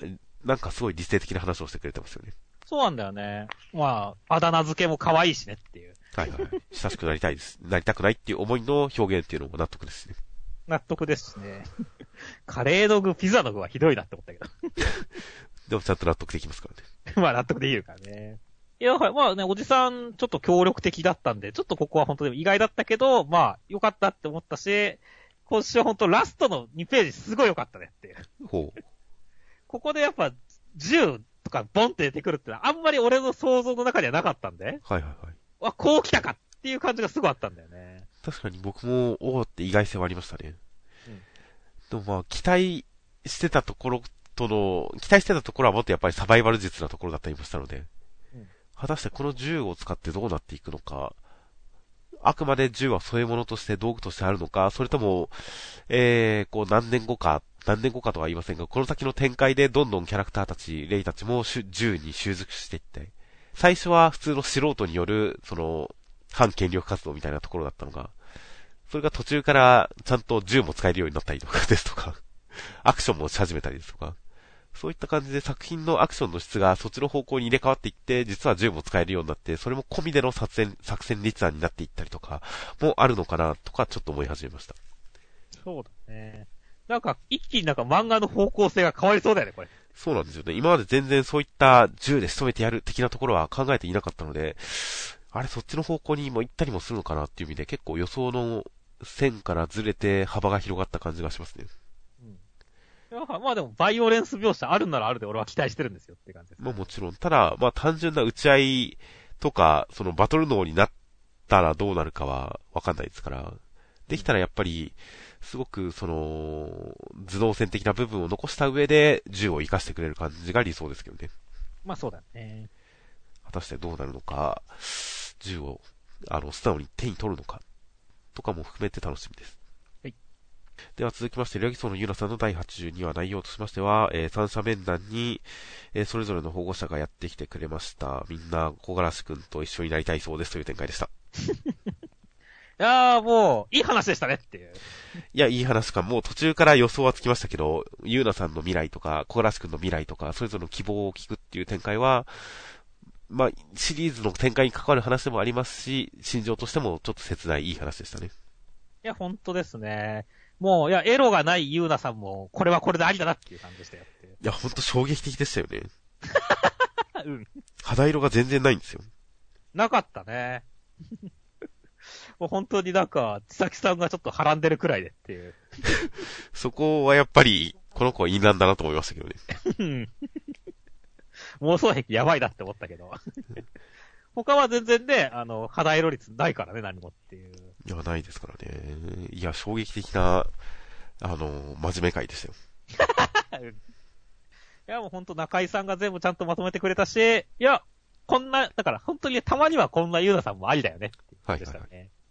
なんかすごい理性的な話をしてくれてますよね。 そうなんだよね。まあ、あだ名付けも可愛いしねっていう。 はいはい。親しくなりたいです。なりたくないっていう思いの表現っていうのも納得ですね。 納得ですしね。カレーの具、ピザの具はひどいなって思ったけど。 でもちゃんと納得できますからね。 まあ納得できるからね。いや、まあね、おじさんちょっと協力的だったんで、ちょっとここは本当に意外だったけど、まあ、良かったって思ったし、今週本当ラストの2ページすごい良かったねっていう。 ほう。 ここでやっぱ、銃とかボンって出てくるってのはあんまり俺の想像の中にはなかったんで。 はいはいはい。 わ、こう来たかっていう感じがすごいあったんだよね。 確かに僕も、おーって意外性はありましたね。でもまあ、期待してたところはもっとやっぱりサバイバル術なところだったりもしたので、果たしてこの銃を使ってどうなっていくのか、あくまで銃は添え物として道具としてあるのか、それとも、こう何年後かとは言いませんが、この先の展開でどんどんキャラクターたち、レイたちも銃に習熟していって、最初は普通の素人による、反権力活動みたいなところだったのが、それが途中からちゃんと銃も使えるようになったりとかですとか、アクションもし始めたりですとか、そういった感じで作品のアクションの質がそっちの方向に入れ替わっていって、実は銃も使えるようになって、それも込みでの作戦立案になっていったりとか、もあるのかなとかちょっと思い始めました。 そうだね。なんか一気になんか漫画の方向性が変わりそうだよね、これ。 そうなんですよね。今まで全然そういった銃で仕留めてやる的なところは考えていなかったので、あれそっちの方向にも行ったりもするのかなっていう意味で結構予想の線からずれて幅が広がった感じがしますね。 まあでも、バイオレンス描写あるならあるで俺は期待してるんですよって感じです。 まあもちろん。ただ、まあ単純な打ち合いとか、そのバトル能になったらどうなるかはわかんないですから、できたらやっぱり、すごく頭脳戦的な部分を残した上で銃を活かしてくれる感じが理想ですけどね。 まあそうだね。 果たしてどうなるのか、銃を、素直に手に取るのか、とかも含めて楽しみです。では続きまして、リアギソのユナさんの第82話内容としましては、三者面談に、それぞれの保護者がやってきてくれました。みんな小柄しくんと一緒になりたいそうですという展開でした。 いやーもう、いい話でしたねっていう。 いや、いい話か。もう途中から予想はつきましたけど、ユナさんの未来とか、小柄しくんの未来とか、それぞれの希望を聞くっていう展開は、まあ、シリーズの展開に関わる話でもありますし、心情としてもちょっと切ないいい話でしたね。 いや、ほんとですね。もう、いや、エロがないユーナさんも、これはこれでありだなっていう感じでしたよって。 いや、ほんと衝撃的でしたよね。 うん。 肌色が全然ないんですよ。 なかったね。もう本当になんか、千崎さんがちょっとはらんでるくらいでっていう。 そこはやっぱり、この子は陰乱だなと思いましたけどね。 うん。妄想癖やばいなって思ったけど。他は全然ね、肌色率ないからね、何もっていう。 いや、ないですからね。いや、衝撃的な、真面目会でしたよ。 いや、もうほんと中井さんが全部ちゃんとまとめてくれたし、いや、こんな、だから本当にたまにはこんなユーナさんもありだよねっていう感じでしたね。はいはいはい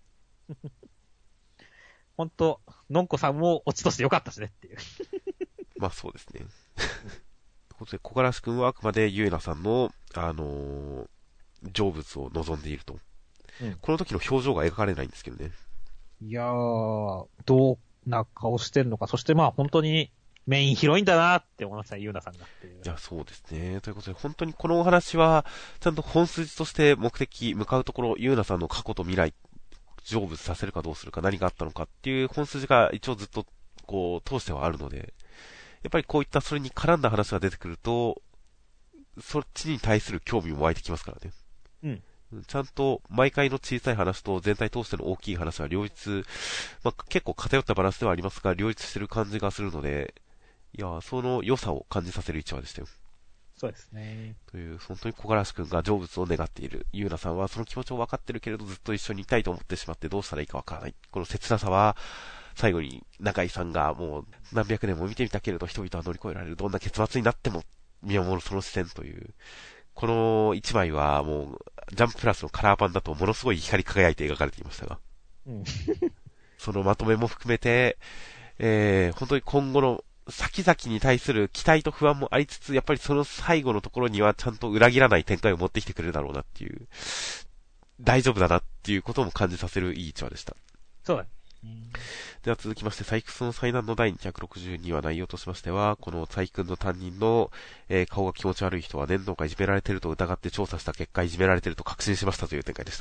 ほんと、のんこさんも落ちとしてよかったしねっていう。 まあそうですね。小柄しくんはあくまでユーナさんの、成仏を望んでいると。この時の表情が描かれないんですけどね。 いやー、どんな顔してるのか、そしてまあ本当にメイン広いんだなって思いました、ユーナさんがっていう。 いや、そうですね。ということで、本当にこのお話は、ちゃんと本筋として目的、向かうところ、ユーナさんの過去と未来、成仏させるかどうするか、何があったのかっていう本筋が一応ずっと、こう、通してはあるので、やっぱりこういったそれに絡んだ話が出てくると、そっちに対する興味も湧いてきますからね。ちゃんと毎回の小さい話と全体通しての大きい話は両立、まあ、結構偏ったバランスではありますが、両立してる感じがするので、いや、その良さを感じさせる一話でしたよ。 そうですね。 という、本当に小柄しくんが成仏を願っている。ゆうなさんはその気持ちを分かってるけれどずっと一緒にいたいと思ってしまってどうしたらいいか分からない。この切なさは、最後に中井さんがもう何百年も見てみたけれど人々は乗り越えられる。どんな結末になっても見守るその視線という。この一枚はもう、ジャンププラスのカラー版だとものすごい光り輝いて描かれていましたが。そのまとめも含めて、本当に今後の先々に対する期待と不安もありつつ、やっぱりその最後のところにはちゃんと裏切らない展開を持ってきてくれるだろうなっていう、大丈夫だなっていうことも感じさせるいい一話でした。 そうだ。 では続きまして、採掘の災難の第262話内容としましては、この細君の担任の、顔が気持ち悪い人は粘土がいじめられていると疑って調査した結果いじめられていると確信しましたという展開でした。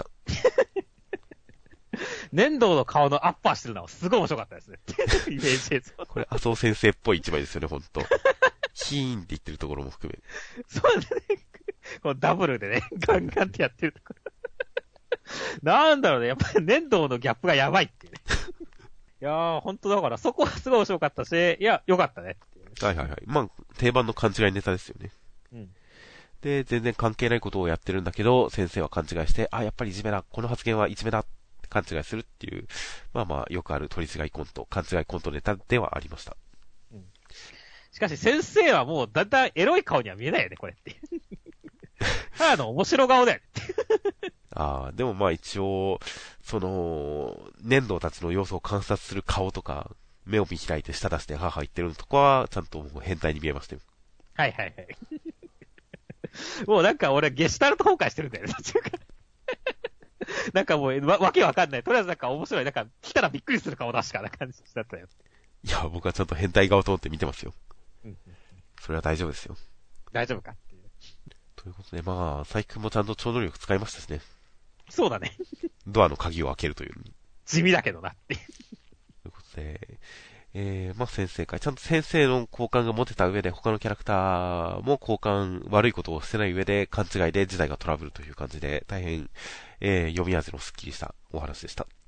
粘土の顔のアッパーしてるのはすごい面白かったですね。イメージ映像。 これ、麻生先生っぽい一枚ですよね、ほんと。ヒーンって言ってるところも含め。 そうだね。このダブルでね、ガンガンってやってるところ。なんだろうね、やっぱり粘土のギャップがやばいっていうね。いやー、ほんとだから、そこはすごい面白かったし、いや、よかったねっていう。 はいはいはい。まあ、定番の勘違いネタですよね。 うん。 で、全然関係ないことをやってるんだけど、先生は勘違いして、あ、やっぱりいじめだ。この発言はいじめだ。勘違いするっていう、まあまあ、よくある取り違いコント、勘違いコントネタではありました。 うん。しかし先生はもうだんだんエロい顔には見えないよね、これって。ただの面白顔だよね。 ああ、でもまあ一応、その、粘土たちの様子を観察する顔とか、目を見開いて舌出して母言ってるのとかは、ちゃんともう変態に見えましたよ。 はいはいはい。もうなんか俺ゲシュタルト崩壊してるんだよね、途中から。なんかもうわけわかんない。とりあえずなんか面白い。なんか来たらびっくりする顔だしかな感じだったよ。 いや、僕はちゃんと変態顔と思って見てますよ。 うん。 それは大丈夫ですよ。 大丈夫かっていう。 ということで、まあ、佐伯くんもちゃんと超能力使いましたしね。 そうだね。 ドアの鍵を開けるという。 地味だけどなって。 ということで、まあ先生会。ちゃんと先生の好感が持てた上で、他のキャラクターも好感、悪いことをしてない上で、勘違いで時代がトラブルという感じで、大変、読み味のスッキリしたお話でした。はい、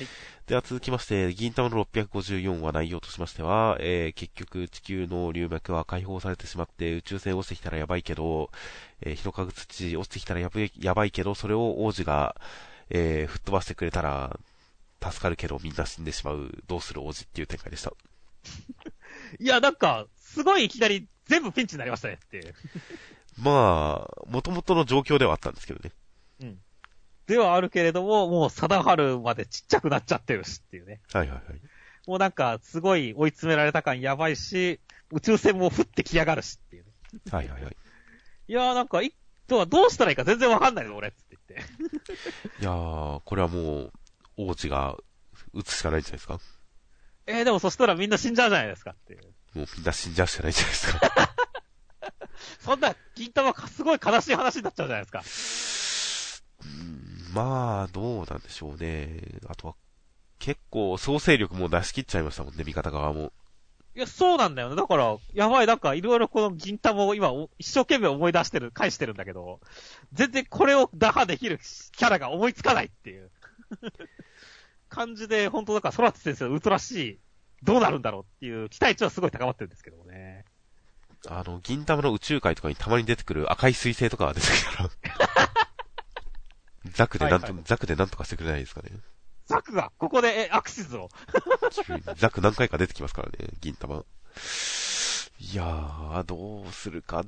では続きまして、銀玉の654話内容としましては、結局地球の流脈は解放されてしまって宇宙船落ちてきたらやばいけど、ヒノカグ土落ちてきたらやばいけど、それを王子が、吹っ飛ばしてくれたら助かるけどみんな死んでしまう、どうする王子っていう展開でした。 いや、なんか、すごいいきなり全部ピンチになりましたねっていう。 まあ、元々の状況ではあったんですけどね。 うん。ではあるけれども、もう貞治までちっちゃくなっちゃってるしっていうね。 はいはいはい。 もうなんか、すごい追い詰められた感やばいし、宇宙船も降ってきやがるしっていうね。 はいはいはい。 いやーなんか、どうしたらいいか全然わかんないの俺って言って。 いやー、これはもう、王子が撃つしかないんじゃないですか。 でもそしたらみんな死んじゃうじゃないですかっていう。 もうみんな死んじゃうしかないんじゃないですか。 そんな、銀玉すごい悲しい話になっちゃうじゃないですか。 まあ、どうなんでしょうね。あとは、結構、総勢力も出し切っちゃいましたもんね、味方側も。 いや、そうなんだよね。だから、やばい、なんか、いろいろこの銀玉を今、一生懸命思い出してる、返してるんだけど、全然これを打破できるキャラが思いつかないっていう感じで、本当だから、空知先生のウルトラ C、どうなるんだろうっていう期待値はすごい高まってるんですけどもね。 銀玉の宇宙界とかにたまに出てくる赤い彗星とかが出てくるから。ザクでなんとかしてくれないですかね。 ザクが、ここで、アクシズを。 ザク何回か出てきますからね、銀玉。いやー、どうするか。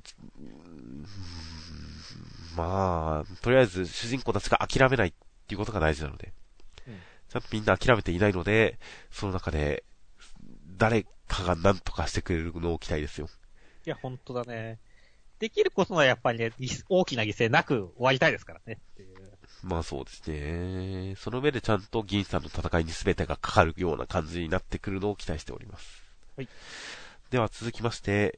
まあ、とりあえず主人公たちが諦めないっていうことが大事なので、ちゃんとみんな諦めていないので、その中で、誰かが何とかしてくれるのを期待ですよ。 いや、ほんとだね。できることはやっぱりね、大きな犠牲なく終わりたいですからね。っていうまあそうですね。その上でちゃんと銀さんの戦いに全てがかかるような感じになってくるのを期待しております。 はい。 では続きまして、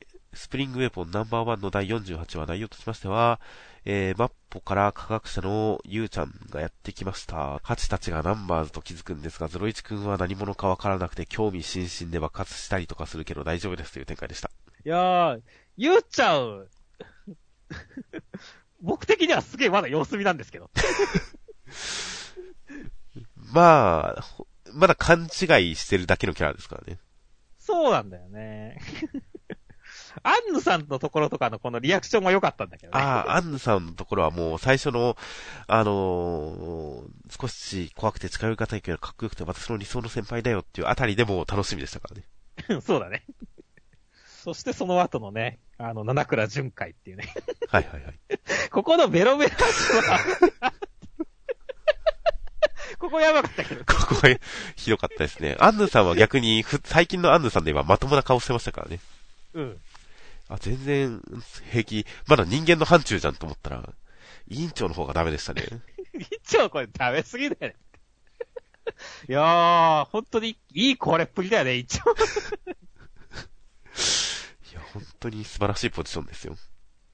スプリングウェポンナンバー1の第48話内容としましては、マッポから科学者のユウちゃんがやってきました。ハチたちがナンバーズと気づくんですが、01くんは何者かわからなくて興味津々で爆発したりとかするけど大丈夫ですという展開でした。 いやー、ユウちゃん、僕的にはすげえまだ様子見なんですけど。 まあ、まだ勘違いしてるだけのキャラですからね。 そうなんだよね。アンヌさんのところとかのこのリアクションは良かったんだけどね。 アンヌさんのところはもう最初の、少し怖くて近寄りがたいけどかっこよくて私の理想の先輩だよっていうあたりでも楽しみでしたからね。 そうだね。そしてその後のね、七倉純海っていうね。 はいはいはい。 ここのベロベロは、ここやばかったけど。 ここはひどかったですね。アンヌさんは逆に、最近のアンヌさんで言えばまともな顔してましたからね。 うん。 全然平気。まだ人間の範疇じゃんと思ったら、委員長の方がダメでしたね。 委員長これダメすぎだよね。 いやー、本当にいいこれっぷりだよね、一応。 いや、本当に素晴らしいポジションですよ。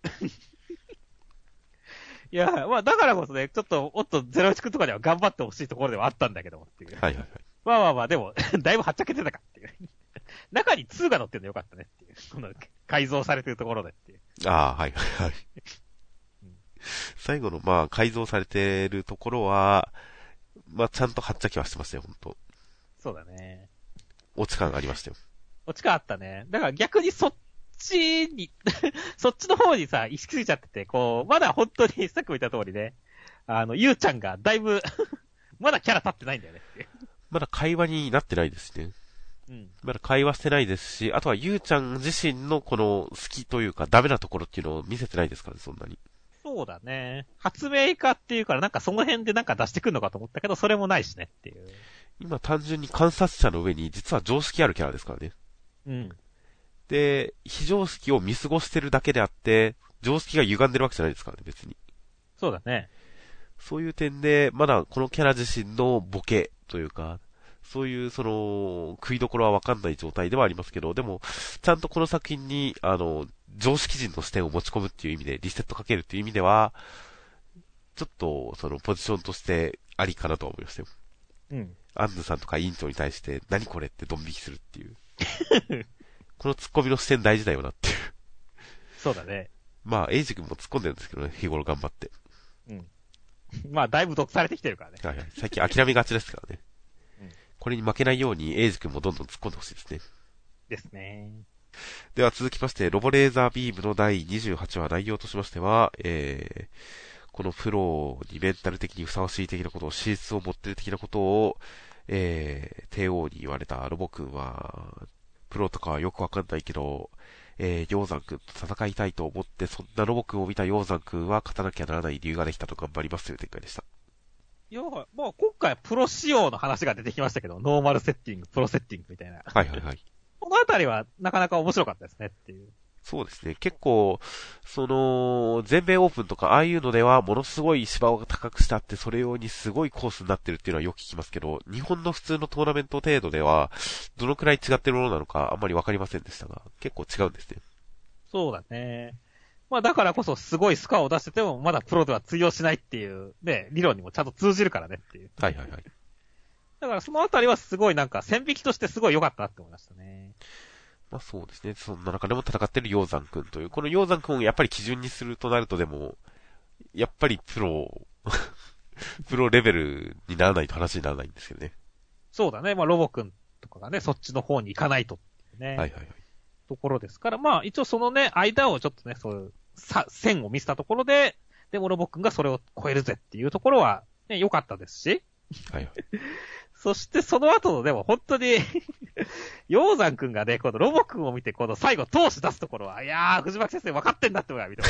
いや、まあだからこそね、ちょっと、もっと01くんとかには頑張ってほしいところではあったんだけどもっていう。 はいはいはい。 まあまあまあ、でも、だいぶはっちゃけてたかっていう。中に2が乗ってるのよかったねっていう。この改造されてるところでっていう。 ああ、はいはいはい。最後のまあ改造されてるところは、まあちゃんとはっちゃけはしてましたよ、本当。 そうだね。 落ち感がありましたよ。 落ち感あったね。だから逆にそっちに、そっちの方にさ、意識ついちゃってて、こう、まだ本当にさっきも言った通りね、ゆうちゃんがだいぶ、まだキャラ立ってないんだよねっていう。 まだ会話になってないですね。 うん。 まだ会話してないですし、あとはゆうちゃん自身のこの好きというかダメなところっていうのを見せてないですからね、そんなに。 そうだね。発明家っていうからなんかその辺でなんか出してくるのかと思ったけど、それもないしねっていう。 今単純に観察者の上に実は常識あるキャラですからね。 うん。 で、非常識を見過ごしてるだけであって、常識が歪んでるわけじゃないですからね、別に。 そうだね。 そういう点で、まだこのキャラ自身のボケというか、そういうその、食いどころはわかんない状態ではありますけど、でも、ちゃんとこの作品に、常識人の視点を持ち込むっていう意味で、リセットかけるっていう意味では、ちょっと、その、ポジションとしてありかなとは思いましたよ。 うん。 アンヌさんとか委員長に対して、何これってドン引きするっていう。このツッコミの視点大事だよなっていう。 そうだね。 まあ、エイジ君も突っ込んでるんですけどね、日頃頑張って。 うん。まあ、だいぶ毒されてきてるからね。 はいはい。最近諦めがちですからね。 うん。 これに負けないように、エイジ君もどんどん突っ込んでほしいですね。 ですね。 では続きまして、ロボレーザービームの第28話内容としましては、このプロにメンタル的にふさわしい的なことを、資質を持ってる的なことを、帝王に言われたロボ君は、プロとかはよくわかんないけど、鷹山君と戦いたいと思って、そんなロボ君を見た鷹山君は勝たなきゃならない理由ができたと頑張りますという展開でした。 いや、まあ、今回はプロ仕様の話が出てきましたけど、ノーマルセッティング、プロセッティングみたいな。 はいはいはい。 このあたりはなかなか面白かったですねっていう。 そうですね。結構、その、全米オープンとか、ああいうのでは、ものすごい芝を高くしてあって、それ用にすごいコースになってるっていうのはよく聞きますけど、日本の普通のトーナメント程度では、どのくらい違ってるものなのか、あんまりわかりませんでしたが、結構違うんですね。 そうだね。まあだからこそすごいスコアを出してても、まだプロでは通用しないっていう、ね、理論にもちゃんと通じるからねっていう。 はいはいはい。 だからそのあたりはすごいなんか線引きとしてすごい良かったなって思いましたね。 まあそうですね。そんな中でも戦ってる鷹山くんという、この鷹山くんをやっぱり基準にするとなるとでも、やっぱりプロレベルにならないと話にならないんですけどね。 そうだね。まあロボくんとかがね、そっちの方に行かないとっていうね。 はいはいはい。 ところですから、まあ一応そのね、間をちょっとね、そういう線を見せたところで、でもロボくんがそれを超えるぜっていうところは、ね、良かったですし。 はいはい。 そしてその後のでも本当に鷹山くんがね、このロボくんを見て、この最後闘志出すところは、いやー、藤巻先生分かってんだって思いは見てます。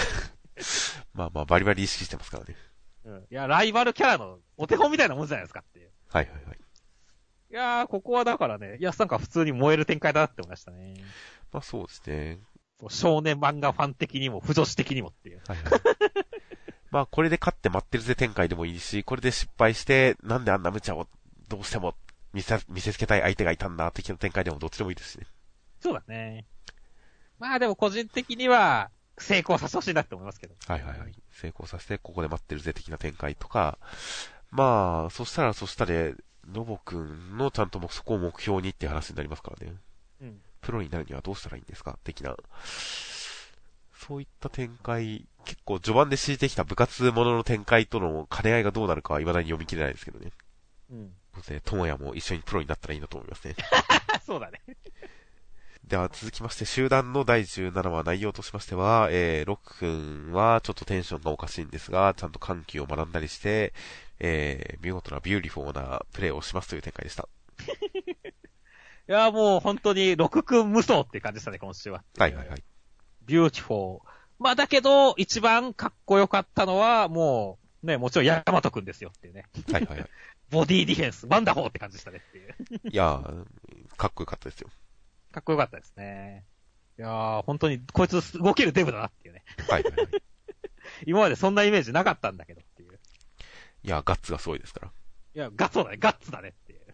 まあまあ、バリバリ意識してますからね。 うん。いや、ライバルキャラのお手本みたいなもんじゃないですかっていう。 はいはいはい。 いやー、ここはだからね、いや、なんか普通に燃える展開だなって思いましたね。 まあそうですね。 少年漫画ファン的にも、不女子的にもっていう。 はいはい。まあこれで勝って待ってるぜ展開でもいいし、これで失敗して、なんであんな無茶をどうしても見せつけたい相手がいたんだ的な展開でもどっちでもいいですしね。 そうだね。まあでも個人的には、成功させてほしいなって思いますけど。 はいはいはい。成功させて、ここで待ってるぜ的な展開とか、まあ、そしたらロボくんのちゃんとそこを目標にっていう話になりますからね。 うん。 プロになるにはどうしたらいいんですか的な。そういった展開、結構序盤で敷いてきた部活ものの展開との兼ね合いがどうなるかは未だに読み切れないですけどね。 うん。 ともやも一緒にプロになったらいいなと思いますね。 そうだね。 では続きまして、集団の第17話内容としましては、ロック君はちょっとテンションがおかしいんですが、ちゃんと緩急を学んだりして、見事なビューティフォーなプレーをしますという展開でした。 いや、もう本当に、六君無双って感じでしたね、今週は。 はいはいはい。 ビューティフォー。まあだけど、一番かっこよかったのは、もう、ね、もちろんヤマト君ですよっていうね。 はいはいはい。 ボディディフェンス、ワンダホーって感じでしたねっていう。 いやー、かっこよかったですよ。 かっこよかったですね。いやー、本当に、こいつ動けるデブだなっていうね。 はいはいはい。 今までそんなイメージなかったんだけどっていう。 いや、ガッツがすごいですから。 いや、ガッツだねっていう。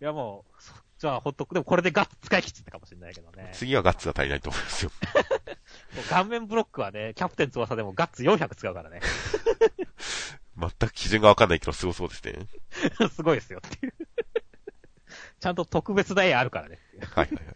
いやもう、じゃあほんと、でもこれでガッツ使い切っちゃったかもしれないけどね。 次はガッツが足りないと思いますよ。 もう顔面ブロックはね、キャプテン翼でもガッツ400使うからね。 全く基準がわかんないけど、すごそうですね。 すごいですよっていう。ちゃんと特別な絵あるからねっていう。 はいはいはい。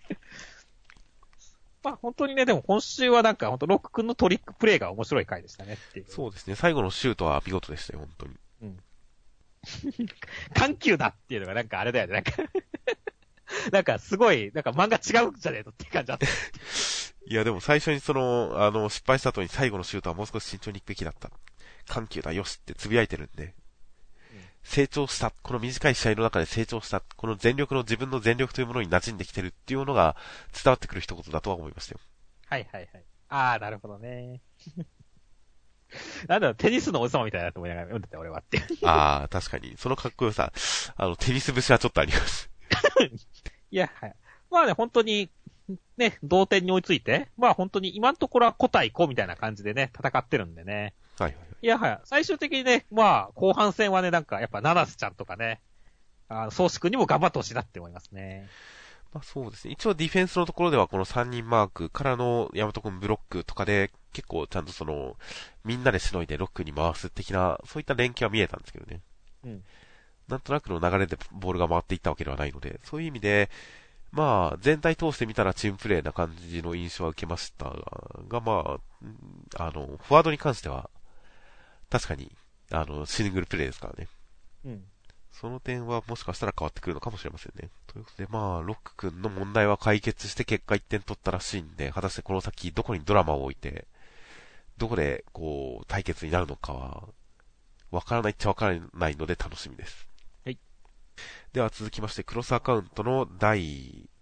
まあ本当にね、でも今週はなんか本当ロック君のトリックプレイが面白い回でしたねっていう。 そうですね。最後のシュートは見事でしたよ、本当に。 うん。緩急だっていうのがなんかあれだよね、なんかなんかすごい、なんか漫画違うんじゃねえのって感じだった。 いやでも最初に失敗した後に最後のシュートはもう少し慎重に行くべきだった。緩急だよしって呟いてるんで。成長した。この短い試合の中で成長した。この自分の全力というものに馴染んできてるっていうのが伝わってくる一言だとは思いましたよ。 はいはいはい。あー、なるほどね。なんだろう、テニスの王様みたいなと思いながら読んでた俺はって。 ああ、確かに。そのかっこよさ、テニス節はちょっとあります。 いや、はい。まあね、本当に、ね、同点に追いついて、まあ本当に今のところは個対個みたいな感じでね、戦ってるんでね。 はいはいはい。 いやはや、最終的にね、まあ、後半戦はね、なんか、やっぱ、ナナスちゃんとかね、ソーシ君にも頑張ってほしいなって思いますね。 まあそうですね。一応ディフェンスのところではこの3人マークからのヤマト君ブロックとかで結構ちゃんとみんなでしのいでロックに回す的な、そういった連携は見えたんですけどね。 うん。 なんとなくの流れでボールが回っていったわけではないので、そういう意味で、まあ全体通して見たらチームプレーな感じの印象は受けましたが、まあ、フォワードに関しては、確かに、シングルプレーですからね。 うん。 その点はもしかしたら変わってくるのかもしれませんね。ということで、まあ、ロック君の問題は解決して結果1点取ったらしいんで、果たしてこの先どこにドラマを置いて、どこで、対決になるのかは、わからないっちゃわからないので楽しみです。 はい。 では続きまして、クロスアカウントの第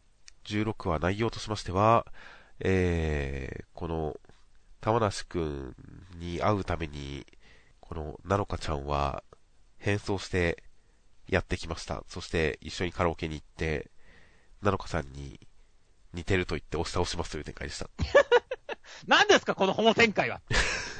16話内容としましては、この、玉梨君に会うために、この、なのかちゃんは、変装して、やってきました。そして一緒にカラオケに行って、なのかさんに似てると言って押し倒しますという展開でした。 何ですかこのホモ展開は。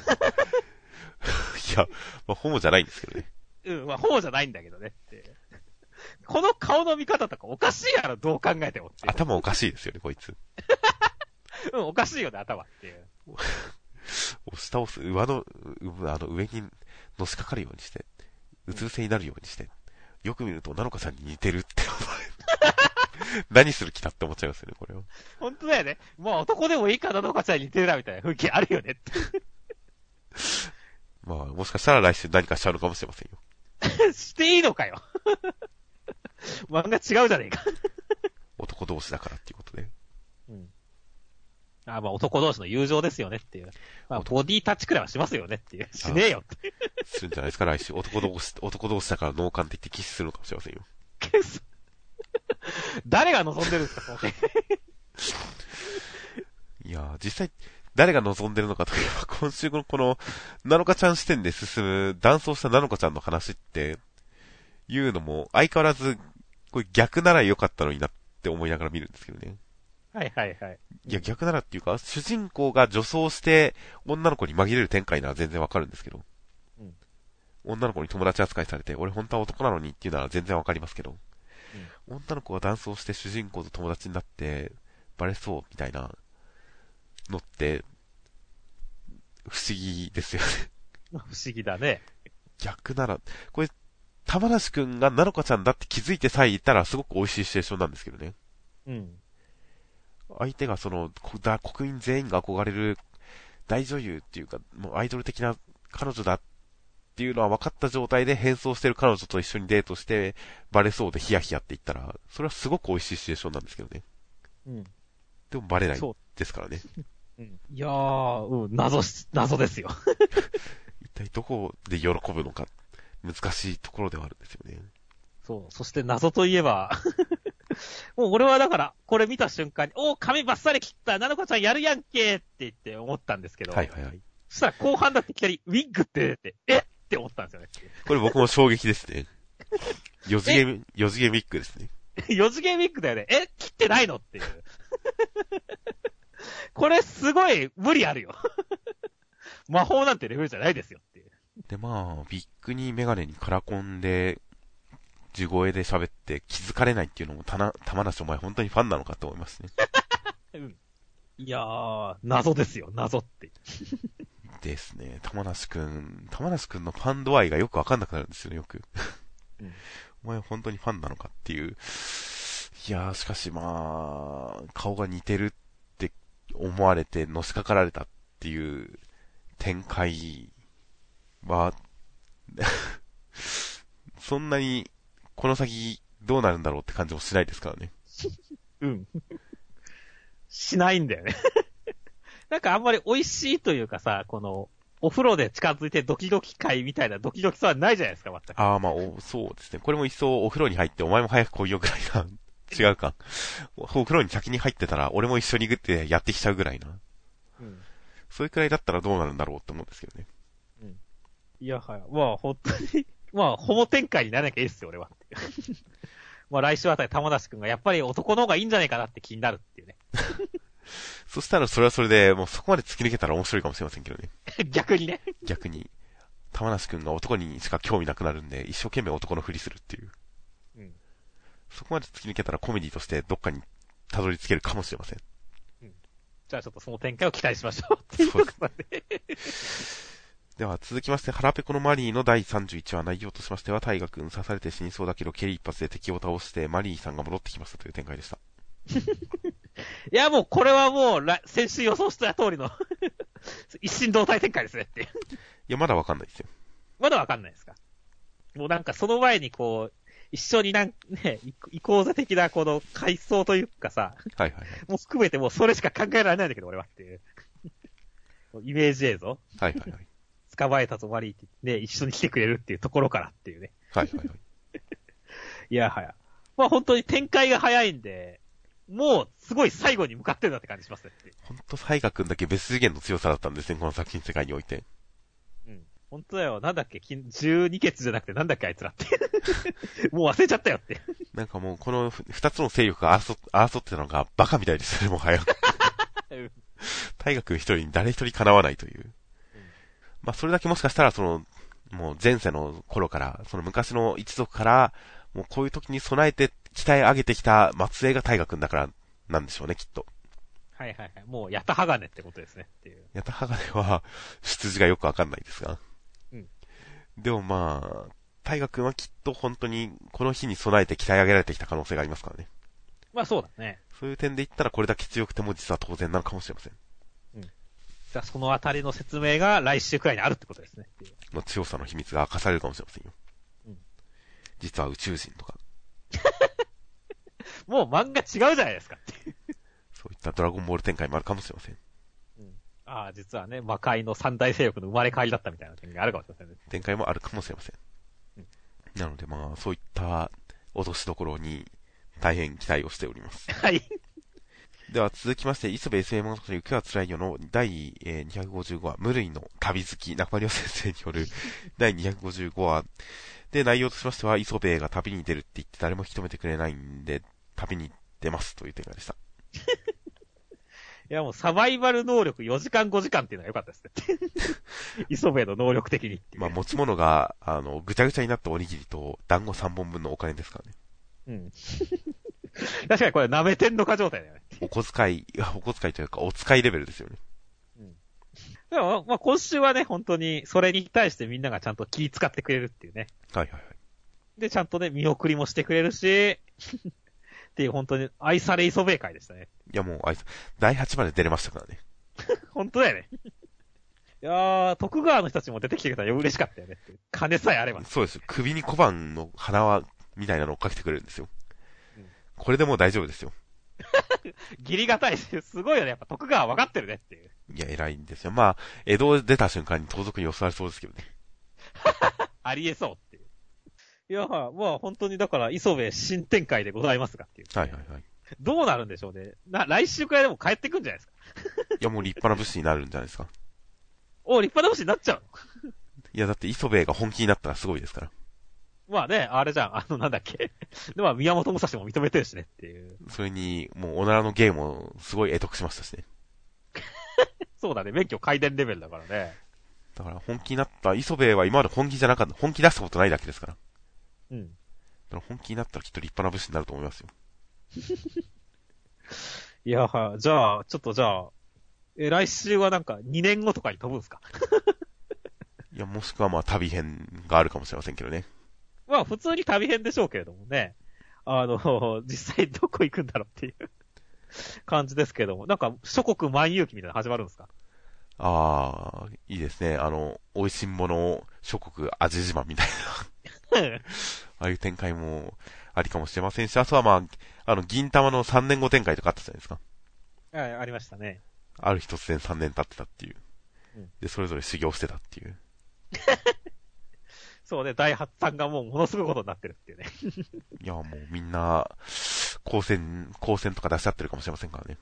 いや、まあ、ホモじゃないんですけどね。 うん、まあホモじゃないんだけどねって。この顔の見方とかおかしいやろ、どう考えてもって。 頭おかしいですよね、こいつ。 うん、おかしいよね、頭っていう。 押し倒す、上にのしかかるようにして、うつ伏せになるようにして、よく見ると、なのかさんに似てるって。何する気だって思っちゃいますよね、これは。 本当だよね。もう男でもいいかなのかちゃんに似てるな、みたいな雰囲気あるよねって。 まあ、もしかしたら来週何かしちゃうのかもしれませんよ。 していいのかよ。漫画違うじゃねえか。 男同士だからっていうことで。 うん。まあ男同士の友情ですよねっていう。まあボディタッチくらいはしますよねっていう。しねえよって。 するんじゃないですか、来週。男同士だから脳幹って言ってキスするのかもしれませんよ。 誰が望んでるんですか、その点。 いやー、実際、誰が望んでるのかというと、今週のこの、なのかちゃん視点で進む、男装したなのかちゃんの話って、いうのも、相変わらず、これ逆なら良かったのになって思いながら見るんですけどね。 はいはいはい。 いや、逆ならっていうか、主人公が女装して、女の子に紛れる展開なら全然わかるんですけど。 うん、 女の子に友達扱いされて、俺本当は男なのにっていうなら全然わかりますけど。うん、女の子が男装して主人公と友達になって、バレそうみたいなのって、不思議ですよね。 不思議だね。 逆なら、これ、玉梨くんがなのかちゃんだって気づいてさえいたらすごく美味しいシチュエーションなんですけどね。 うん。 相手が国民全員が憧れる大女優っていうか、もうアイドル的な彼女だっていうのは分かった状態で変装してる彼女と一緒にデートして、バレそうでヒヤヒヤって言ったら、それはすごく美味しいシチュエーションなんですけどね。 うん。 でもバレないですからね。 うん。いやー、うん、謎ですよ。 一体どこで喜ぶのか、難しいところではあるんですよね。 そう。そして謎といえば、もう俺はだから、これ見た瞬間に、髪バッサリ切った、なのかちゃんやるやんけって言って思ったんですけど。 はいはいはい。 そしたら後半だっていきなり、ウィッグって出て、って思ったんですよね。 これ僕も衝撃ですね。四次元ウィッグですね。 四次元ウィッグだよね。切ってないのっていう。これすごい無理あるよ。魔法なんてレベルじゃないですよっていう。 でまあ、ビッグにメガネにカラコンで、 地声で喋って気づかれないっていうのも玉梨お前本当にファンなのかと思いますね。 うん。いやー、謎ですよ、謎って。 ですね。玉梨くんのファン度合いがよくわかんなくなるんですよね、よく。うん、お前本当にファンなのかっていう。いやー、しかしまあ、顔が似てるって思われてのしかかられたっていう展開は、そんなにこの先どうなるんだろうって感じもしないですからね。 うん。しないんだよね。なんかあんまり美味しいというかさ、この、お風呂で近づいてドキドキ会みたいなドキドキさはないじゃないですか、全く。 ああ、まあ、そうですね。これも一層お風呂に入ってお前も早く来いよぐらいな。違うか。お風呂に先に入ってたら俺も一緒に行ってやってきちゃうぐらいな。うん。それくらいだったらどうなるんだろうって思うんですけどね。 うん。いや、はい。まあ、本当に、まあ、ホモ展開にならなきゃいいっすよ、俺は。まあ、来週あたり玉梨くんがやっぱり男の方がいいんじゃないかなって気になるっていうね。 そしたらそれはそれで、もうそこまで突き抜けたら面白いかもしれませんけどね。 逆にね。 逆に。玉梨くんが男にしか興味なくなるんで、一生懸命男のふりするっていう。うん。そこまで突き抜けたらコメディとしてどっかにたどり着けるかもしれません。 うん。じゃあちょっとその展開を期待しましょう。そうですね。では続きまして、腹ペコのマリーの第31話内容としましては、大河君刺されて死にそうだけど、蹴り一発で敵を倒して、マリーさんが戻ってきましたという展開でした。 いや、もうこれはもう、先週予想した通りの一心同体展開ですねって。いや、まだわかんないですよ。 まだわかんないですか。もうなんかその前にこう、一緒にね、移行座的なこの階層というかさ、 はいはいはい。 もう含めてもうそれしか考えられないんだけど、俺はっていう。イメージ映像はいはいはい。 捕まえたぞマリーってね、一緒に来てくれるっていうところからっていうね。 はいはいはい。 いやはや。まあ本当に展開が早いんで、もうすごい最後に向かってるなって感じしますねって。 ほんと、大河君だけ別次元の強さだったんですね、この作品世界において。 うん。本当だよ。なんだっけ、12決じゃなくてなんだっけあいつらって。もう忘れちゃったよって。 なんかもうこの二つの勢力が争ってたのがバカみたいですね、もはや。大河君一人に誰一人叶わないという。まあそれだけもしかしたらもう前世の頃から、その昔の一族から、もうこういう時に備えて鍛え上げてきた末裔が大河君だからなんでしょうね、きっと。 はいはいはい。もう、ヤタハガネってことですね。っていう。 ヤタハガネは、出自がよくわかんないですが。うん。でもまあ、大河君はきっと本当にこの日に備えて鍛え上げられてきた可能性がありますからね。 まあそうだね。 そういう点で言ったらこれだけ強くても実は当然なのかもしれません。 うん。じゃあそのあたりの説明が来週くらいにあるってことですね。 の強さの秘密が明かされるかもしれませんよ。うん。実は宇宙人とか。 もう漫画違うじゃないですかっていう。 そういったドラゴンボール展開もあるかもしれません。 うん。ああ、実はね、魔界の三大勢力の生まれ変わりだったみたいな展開があるかもしれませんね。 展開もあるかもしれません。うん。なのでまあ、そういった落としどころに大変期待をしております。 はい。 では続きまして、磯部 SM 物語浮きは辛いよの第255話、無類の旅好き、中丸先生による第255話。で、内容としましては、磯部が旅に出るって言って誰も引き止めてくれないんで、旅に出ますという展開でした。 いやもうサバイバル能力4時間5時間っていうのは良かったですね。磯部の能力的にっていう。 まあ持ち物が、ぐちゃぐちゃになったおにぎりと団子3本分のお金ですからね。うん。 確かにこれ舐めてんのか状態だよね。 お小遣いというかお使いレベルですよね。うん。 でも、まあ今週はね、本当にそれに対してみんながちゃんと気使ってくれるっていうね。 はいはいはい。 で、ちゃんとね、見送りもしてくれるし、っていう本当に愛され磯部会でしたね。 いやもう第8まで出れましたからね。 本当だよね。いやー、徳川の人たちも出てきてくれたら嬉しかったよね。金さえあれば。 そうです。首に小判の花輪みたいなのをかけてくれるんですよ。うん、これでもう大丈夫ですよ。 ギリがたいし、すごいよね。やっぱ徳川分かってるねっていう。 いや、偉いんですよ。まあ、江戸出た瞬間に盗賊に襲われそうですけどね。 ありえそうっていう。いや、まあ本当にだから磯部新展開でございますがっていう。 はいはいはい。 どうなるんでしょうね。来週くらいでも帰ってくんじゃないですか。 いや、もう立派な武士になるんじゃないですか。 お、立派な武士になっちゃうの？ いや、だって磯部が本気になったらすごいですから。 まあね、あれじゃん、なんだっけ。でも宮本武蔵も認めてるしねっていう。 それに、もう、おならの芸もすごい得得しましたしね。 そうだね、免許改伝レベルだからね。 だから本気になった磯部は今まで本気出したことないだけですから。うん。 だから本気になったらきっと立派な武士になると思いますよ。 いや、じゃあ、ちょっとじゃあ、来週はなんか2年後とかに飛ぶんですか？ いや、もしくはまあ旅編があるかもしれませんけどね。 まあ普通に旅編でしょうけれどもね。実際どこ行くんだろうっていう感じですけども。なんか諸国万有記みたいなの始まるんですか？ ああ、いいですね。美味しいもの諸国味自慢みたいな。ああいう展開もありかもしれませんし、あとはまあ、銀玉の3年後展開とかあったじゃないですか。 はい、ありましたね。 ある日突然3年経ってたっていう。 うん、 で、それぞれ修行してたっていう。 そうね、第8弾がもうものすごいことになってるっていうね。 いや、もうみんな、光線とか出しちゃってるかもしれませんからね。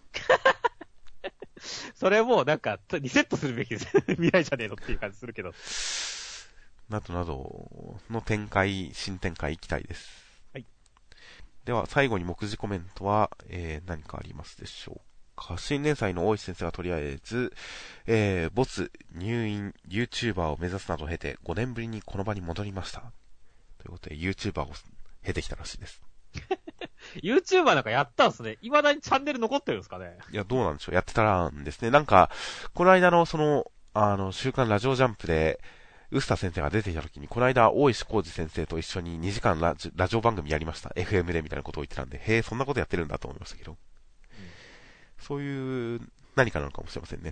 それもなんか、リセットするべきです。未来じゃねえのっていう感じするけど。 などなどの新展開行きたいです。 はい。 では、最後に目次コメントは、何かありますでしょうか。新連載の大石先生はとりあえず、ボツ、入院、YouTuber を目指すなどを経て、5年ぶりにこの場に戻りました。ということで、YouTuber を経てきたらしいです。 YouTuber なんかやったんすね。未だにチャンネル残ってるんですかね。 いや、どうなんでしょう。やってたんですね。なんか、この間の週刊ラジオジャンプで、臼田先生が出てきた時に、この間、大石浩二先生と一緒に2時間ラジオ番組やりました。FM でみたいなことを言ってたんで、へえ、そんなことやってるんだと思いましたけど。そういう何かなのかもしれませんね。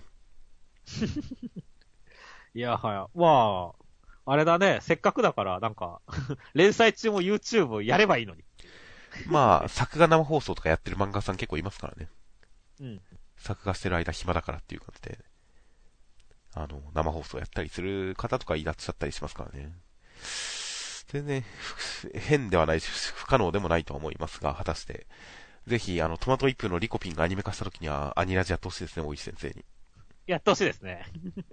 いや、はい。まあ、あれだね。せっかくだから、なんか、連載中も YouTube やればいいのに。 まあ、作画生放送とかやってる漫画家さん結構いますからね。 うん。 作画してる間暇だからっていう感じで、生放送やったりする方とかいらっしゃったりしますからね。全然、変ではないし、不可能でもないとは思いますが、果たして。ぜひ、トマト一風のリコピンがアニメ化した時には、アニラジやってほしいですね、大石先生に。 やってほしいですね。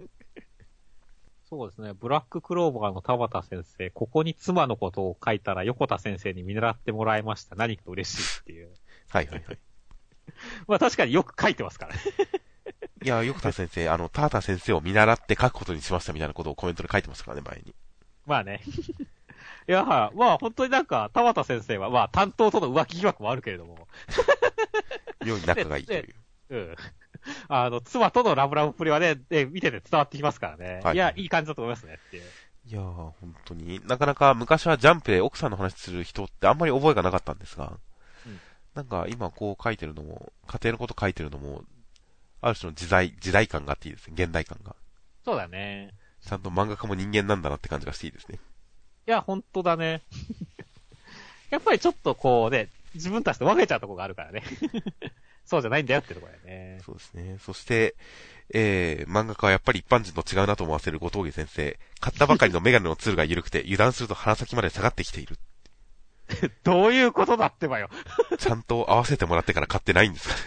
そうですね。ブラッククローバーの田畑先生、ここに妻のことを書いたら横田先生に見習ってもらいました。何か嬉しいっていう。 はいはいはい。 まあ確かによく書いてますからね。 いや、横田先生、田畑先生を見習って書くことにしましたみたいなことをコメントで書いてましたからね、前に。 まあね。いや、まあ本当になんか、田畑先生は、まあ担当との浮気疑惑もあるけれども。 妙に仲がいいという。 うん。妻とのラブラブっぷりはね、見てて伝わってきますからね。はい、いや、いい感じだと思いますねっていう。 いやー、本当に。なかなか昔はジャンプで奥さんの話する人ってあんまり覚えがなかったんですが、なんか今こう書いてるのも、家庭のこと書いてるのも、ある種の時代感があっていいですね。現代感が。 そうだね。 ちゃんと漫画家も人間なんだなって感じがしていいですね。 いや、本当だね。やっぱりちょっとこうね、自分たちと分けちゃうとこがあるからね。そうじゃないんだよってところだよね。 そうですね。そして、漫画家はやっぱり一般人と違うなと思わせる後藤家先生。買ったばかりのメガネのツールが緩くて、油断すると鼻先まで下がってきている。 どういうことだってばよ。 ちゃんと合わせてもらってから買ってないんですかね。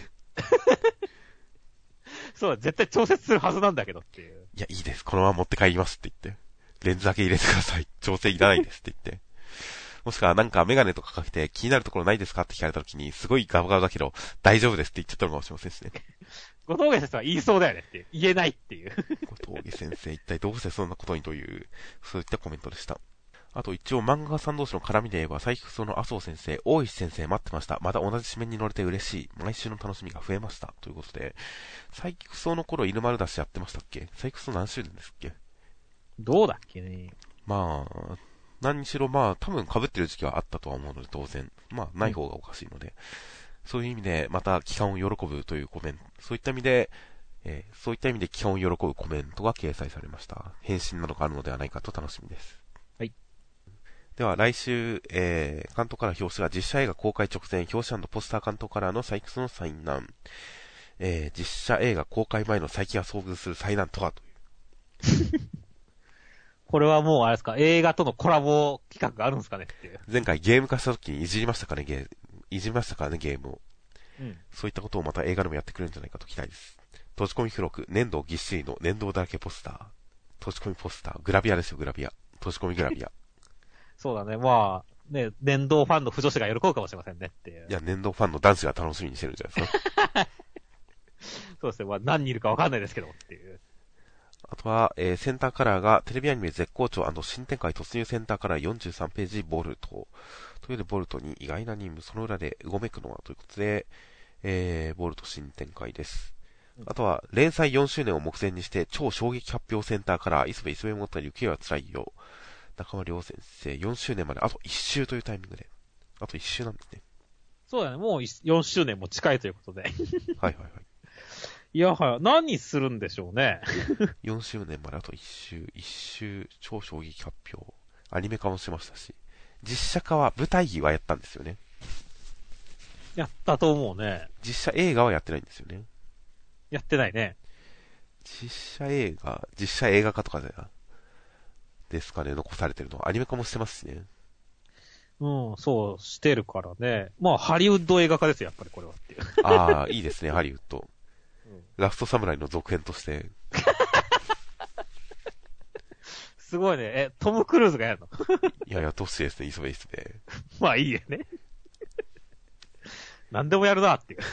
そう、絶対調節するはずなんだけどっていう。 いや、いいです。このまま持って帰りますって言って。レンズだけ入れてください。調整いらないですって言って。もしくはなんかメガネとかかけて気になるところないですかって聞かれた時に、すごいガバガバだけど、大丈夫ですって言っちゃったのかもしれませんしね。 後藤家先生は言いそうだよねっていう。言えないっていう。 後藤家先生、一体どうしてそんなことにという、そういったコメントでした。あと一応漫画家さん同士の絡みで言えば、最近その麻生先生、大石先生待ってました。また同じ紙面に乗れて嬉しい。毎週の楽しみが増えました。ということで、最近その頃犬丸出しやってましたっけ？最近何周年ですっけ？ どうだっけね。 まあ、何にしろまあ、多分被ってる時期はあったとは思うので当然。まあ、ない方がおかしいので。そういう意味で、また期間を喜ぶというコメント。そういった意味で期間を喜ぶコメントが掲載されました。返信などがあるのではないかと楽しみです。では来週、関東カラー表紙が実写映画公開直前、表紙&ポスター関東カラーのサイクスの災難。実写映画公開前の最近は遭遇する災難とはという。 これはもうあれですか、映画とのコラボ企画があるんですかねっていう。 前回ゲーム化した時にいじりましたからね、ゲームを。 うん。 そういったことをまた映画でもやってくれるんじゃないかと期待です。閉じ込み付録、粘土ぎっしりの粘土だらけポスター。閉じ込みポスター、グラビアですよ、グラビア。閉じ込みグラビア。 そうだね。まあ、ね、電動ファンの不女子が喜ぶかもしれませんねっていう。 いや、粘土ファンの男子が楽しみにしてるんじゃないですか。 そうですね。まあ、何人いるかわかんないですけどっていう。 あとは、センターカラーがテレビアニメ絶好調&新展開突入センターカラー43ページボルト。ということで、ボルトに意外な任務、その裏でうごめくのはということで、ボルト新展開です。あとは、連載4周年を目前にして、超衝撃発表センターカラー、磯部磯部物語行方は辛いよ。中間良先生、4周年まであと1周というタイミングで。あと1周なんですね。 そうだね、もう4周年も近いということで。 はいはいはい。 いやはや、何するんでしょうね。 4周年まであと1周、超衝撃発表。アニメ化もしましたし、実写化は舞台はやったんですよね。 やったと思うね。 実写映画はやってないんですよね。 やってないね。 実写映画化とかですかね、残されてるのは。アニメ化もしてますしね。 うん、そうしてるからね。まあ、ハリウッド映画化ですよ、やっぱりこれはっていう。 ああ、いいですね、ハリウッド。 うん、 ラストサムライの続編として。 すごいね。トム・クルーズがやるの？ いや、やってほしいですね、磯部磯部。 まあいいよね。何でもやるなっていう。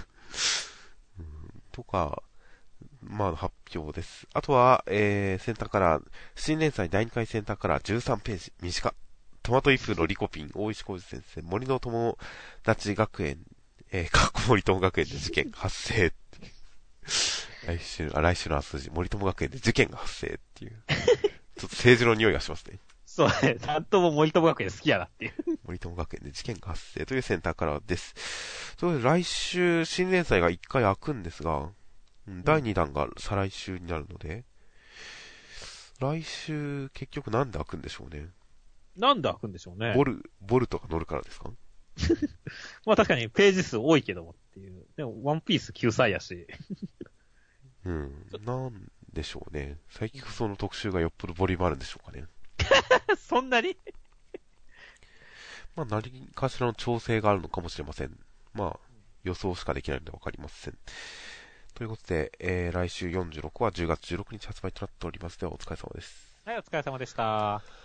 とか、まあ発表です。あとは、センターカラー、新連載第2回センターカラー13ページ、短。トマトイプのリコピン、大石浩二先生、森の友達学園、森友学園で事件発生。来週の明日、森友学園で事件が発生っていう。ちょっと政治の匂いがしますね。 そうね。担当も森友学園好きやなっていう。 森友学園で事件が発生というセンターカラーです。それで来週、新連載が1回開くんですが、第2弾が再来週になるので、来週、結局なんで開くんでしょうね。 なんで開くんでしょうね。 ボルトが乗るからですか？ まあ確かにページ数多いけどもっていう。でも、ワンピース救済やし。 なんでしょうね。最近その特集がよっぽどボリュームあるんでしょうかね。 そんなに？ まあ、何かしらの調整があるのかもしれません。まあ、予想しかできないのでわかりません。ということで、来週46は10月16日発売となっております。では、お疲れ様です。 はい、お疲れ様でした。